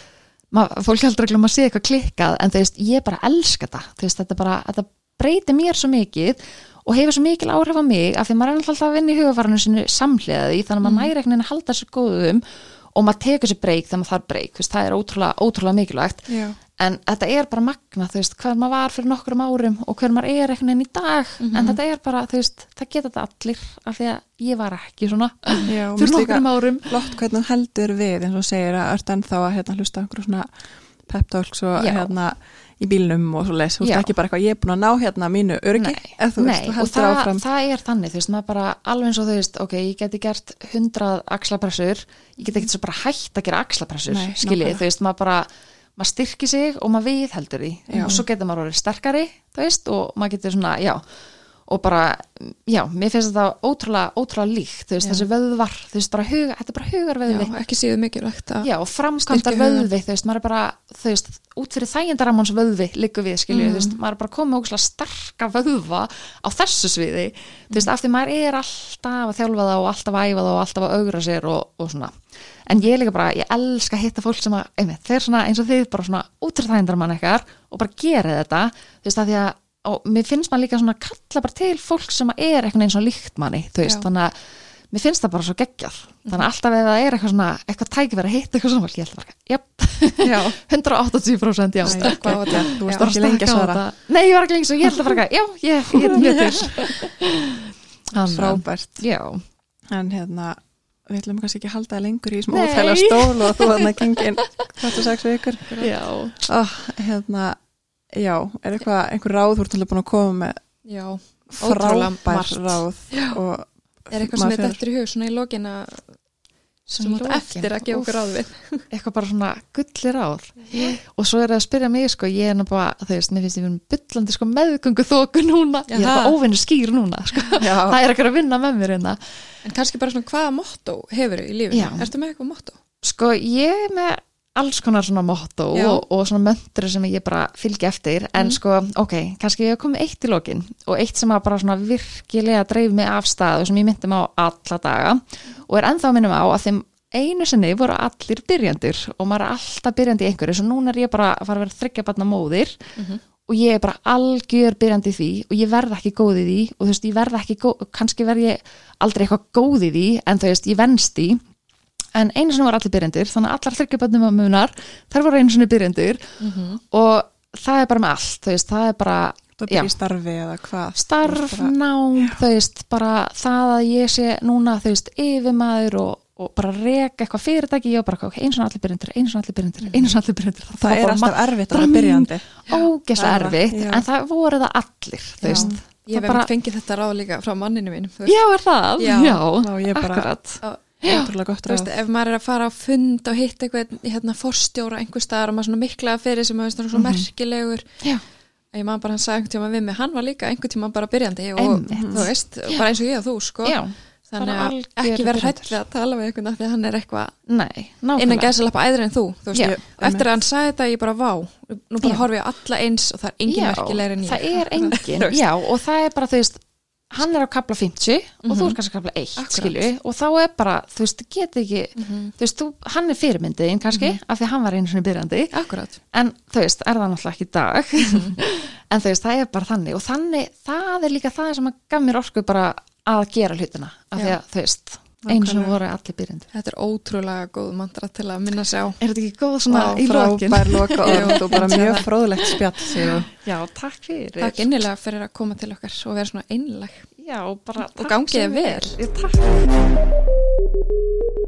fólk heldur að maður sé eitthvað klikkað, en þú veist, ég bara elska það, þú veist, þetta breytir mér svo mikið og hefur svo mikil áhrif á mig, af því maður alltaf að vinna í hugafarinu sinu samhliða því, þannig að maður næri ekkert að halda þessu góðum og maður tekur sér breyk þegar maður þarf breyk, það er ótrúlega mikilvægt, en þetta bara magna, þú veist, hver maður var fyrir nokkrum árum og hver maður einhvern veginn í dag en þetta bara, þú veist, það geta þetta allir af því að ég var ekki svona fyrir nokkrum árum. Flott hvernig heldur við, eins og segir að ert ennþá að hlusta einhverjum svona pep-talks og í bílnum og svo leys, þú veist ekki bara eitthvað ég búin að ná mínu öryggi Nei, og það þannig, þú veist, maður bara alveg eins og þú veist, ok, ég geti gert 100 axlapressur, ég geti ekkert svo bara hætt að gera axlapressur, skiljið, þú veist, maður styrkir sig og maður viðheldur því og svo getur maður orðið sterkari, þú veist, og maður getur svona, og bara, mér finnst þetta ótrúlega líkt, þú veist, þessi vöðvar, þú veist, þetta bara hugarvöðvi. Já, ekki síðu mikilvægt að og framkvæmdar vöðvi, þú veist, maður bara, þú veist, út fyrir þægindaramans vöðvi liggur við, skiljið, þú veist, maður bara komið ókslega sterka vöðva á þessu sviði, þú veist, af því maður alltaf að þjálfa það og alltaf að æfa það og alltaf að augra sér og svona. En ég líka bara, ég elska að hitta fólk sem þeir svona eins og þið bara svona út fyrir þægindaramman ekkar og bara gera þetta, þú veist, af því að og mér finnst maður líka svona kalla bara til fólk sem eitthvað eins og líkt manni, þú veist, þannig að mér finnst það bara svo geggjað, þannig að alltaf ef það eitthvað svona, eitthvað tækifæri að hitta eitthvað svona fólk, ég held bara, 180%, já. Þú veist ekki lengi að svara. Nei, ég var ekki lengi svo, ég held bara, ég er mjög til. Frábært. Já. En við ætlum kannski ekki að halda það lengur í þessum óþægilega stól og þú gengin 26 vikur. Já. Já, er einhver ráð þú ert alveg búin að koma með frábær ráð og er eitthvað sem þetta eftir í hug svona í lokin að sem átt eftir að gefa okkur ráð við eitthvað bara svona gulli ráð og svo það að spyrja mig, sko, ég bara þú veist, mér finnst ég verið bullandi sko meðgöngu þoku núna, ég bara óvinnu skýr núna sko. Það eitthvað að vinna með mér hérna. En kannski bara svona hvaða motto hefur í lífinu, ertu með eitthvað motto? Sko, ég með alls konar svona motto og svona möntru sem ég bara fylgi eftir en sko, ok, kannski ég komið eitt í lokin og eitt sem bara svona virkilega dreif mig af stað og sem ég myndi mig á alla daga og ennþá minnum á að þeim einu sinni voru allir byrjandur og maður alltaf byrjandi í einhverju, svo núna ég bara að fara að vera 3 barna móðir og ég bara algjör byrjandi í því og ég verð ekki góð í því og þú veist, ég verð ekki góð, kannski verð ég aldrei eitthvað góð í því en þú veist, ég venst í en einu sinni var allir byrjandur, þannig að allar 3 börnum að munar, þær voru einu sinni byrjandur og það bara með allt, þú veist, það bara það byrja í starfi eða hvað? Starf, nám, þú veist, bara það að ég sé núna, þú veist, yfirmaður og bara reka eitthvað fyrirtæki, ég bara, ok, einu sinni allir byrjandur, einu sinni allir byrjandur, einu sinni allir byrjandur. Það alltaf erfitt að vera byrjandi. Ógeðslega erfitt, en það voru það allir, þú veist. Ég hef bara fengið þetta ráð líka frá manninu mínum. Já, er það? Já, akkurat. Ótrúlega gott ráð. Veist, ef maður að fara á fund og hitta eitthvað forstjóra einhver staðar og maður svona miklaða fyrir sem maður svona merkilegur ég maður bara hann sagði einhvern tíma við mig, hann var líka einhvern tíma bara byrjandi og þú veist, bara eins og ég og þú sko. Þannig að ekki vera hrædd við að tala við einhvern af því að hann er eitthvað innan gæsalappa æðri en þú veist, eftir að hann sagði þetta ég bara vá, nú bara horfi ég á alla eins og það er engin merkilegri en ég. Það er engin, og það er bara þú veist hann er á kapla 50 og þú er kannski á kapla 1 skilju, og þá er bara, þú veist, geti ekki þú veist, hann er fyrirmyndiðin kannski af því að hann var einu svona byrjandi en þú veist, er það náttúrulega ekki í dag en þú veist, það er bara þannig og þannig, það er líka það sem að gaf mér orku bara að gera hlutina af því að, þú veist, einu sem voru allir byrjandi. Þetta er ótrúlega góð mantra til að minna sig á. Er þetta ekki góð svona í lokin? Frábær loka og bara mjög fróðlegt spjall. Já, takk fyrir. Takk innilega fyrir að koma til okkar og vera svona einlæg. Já, bara og gangið vel. Takk.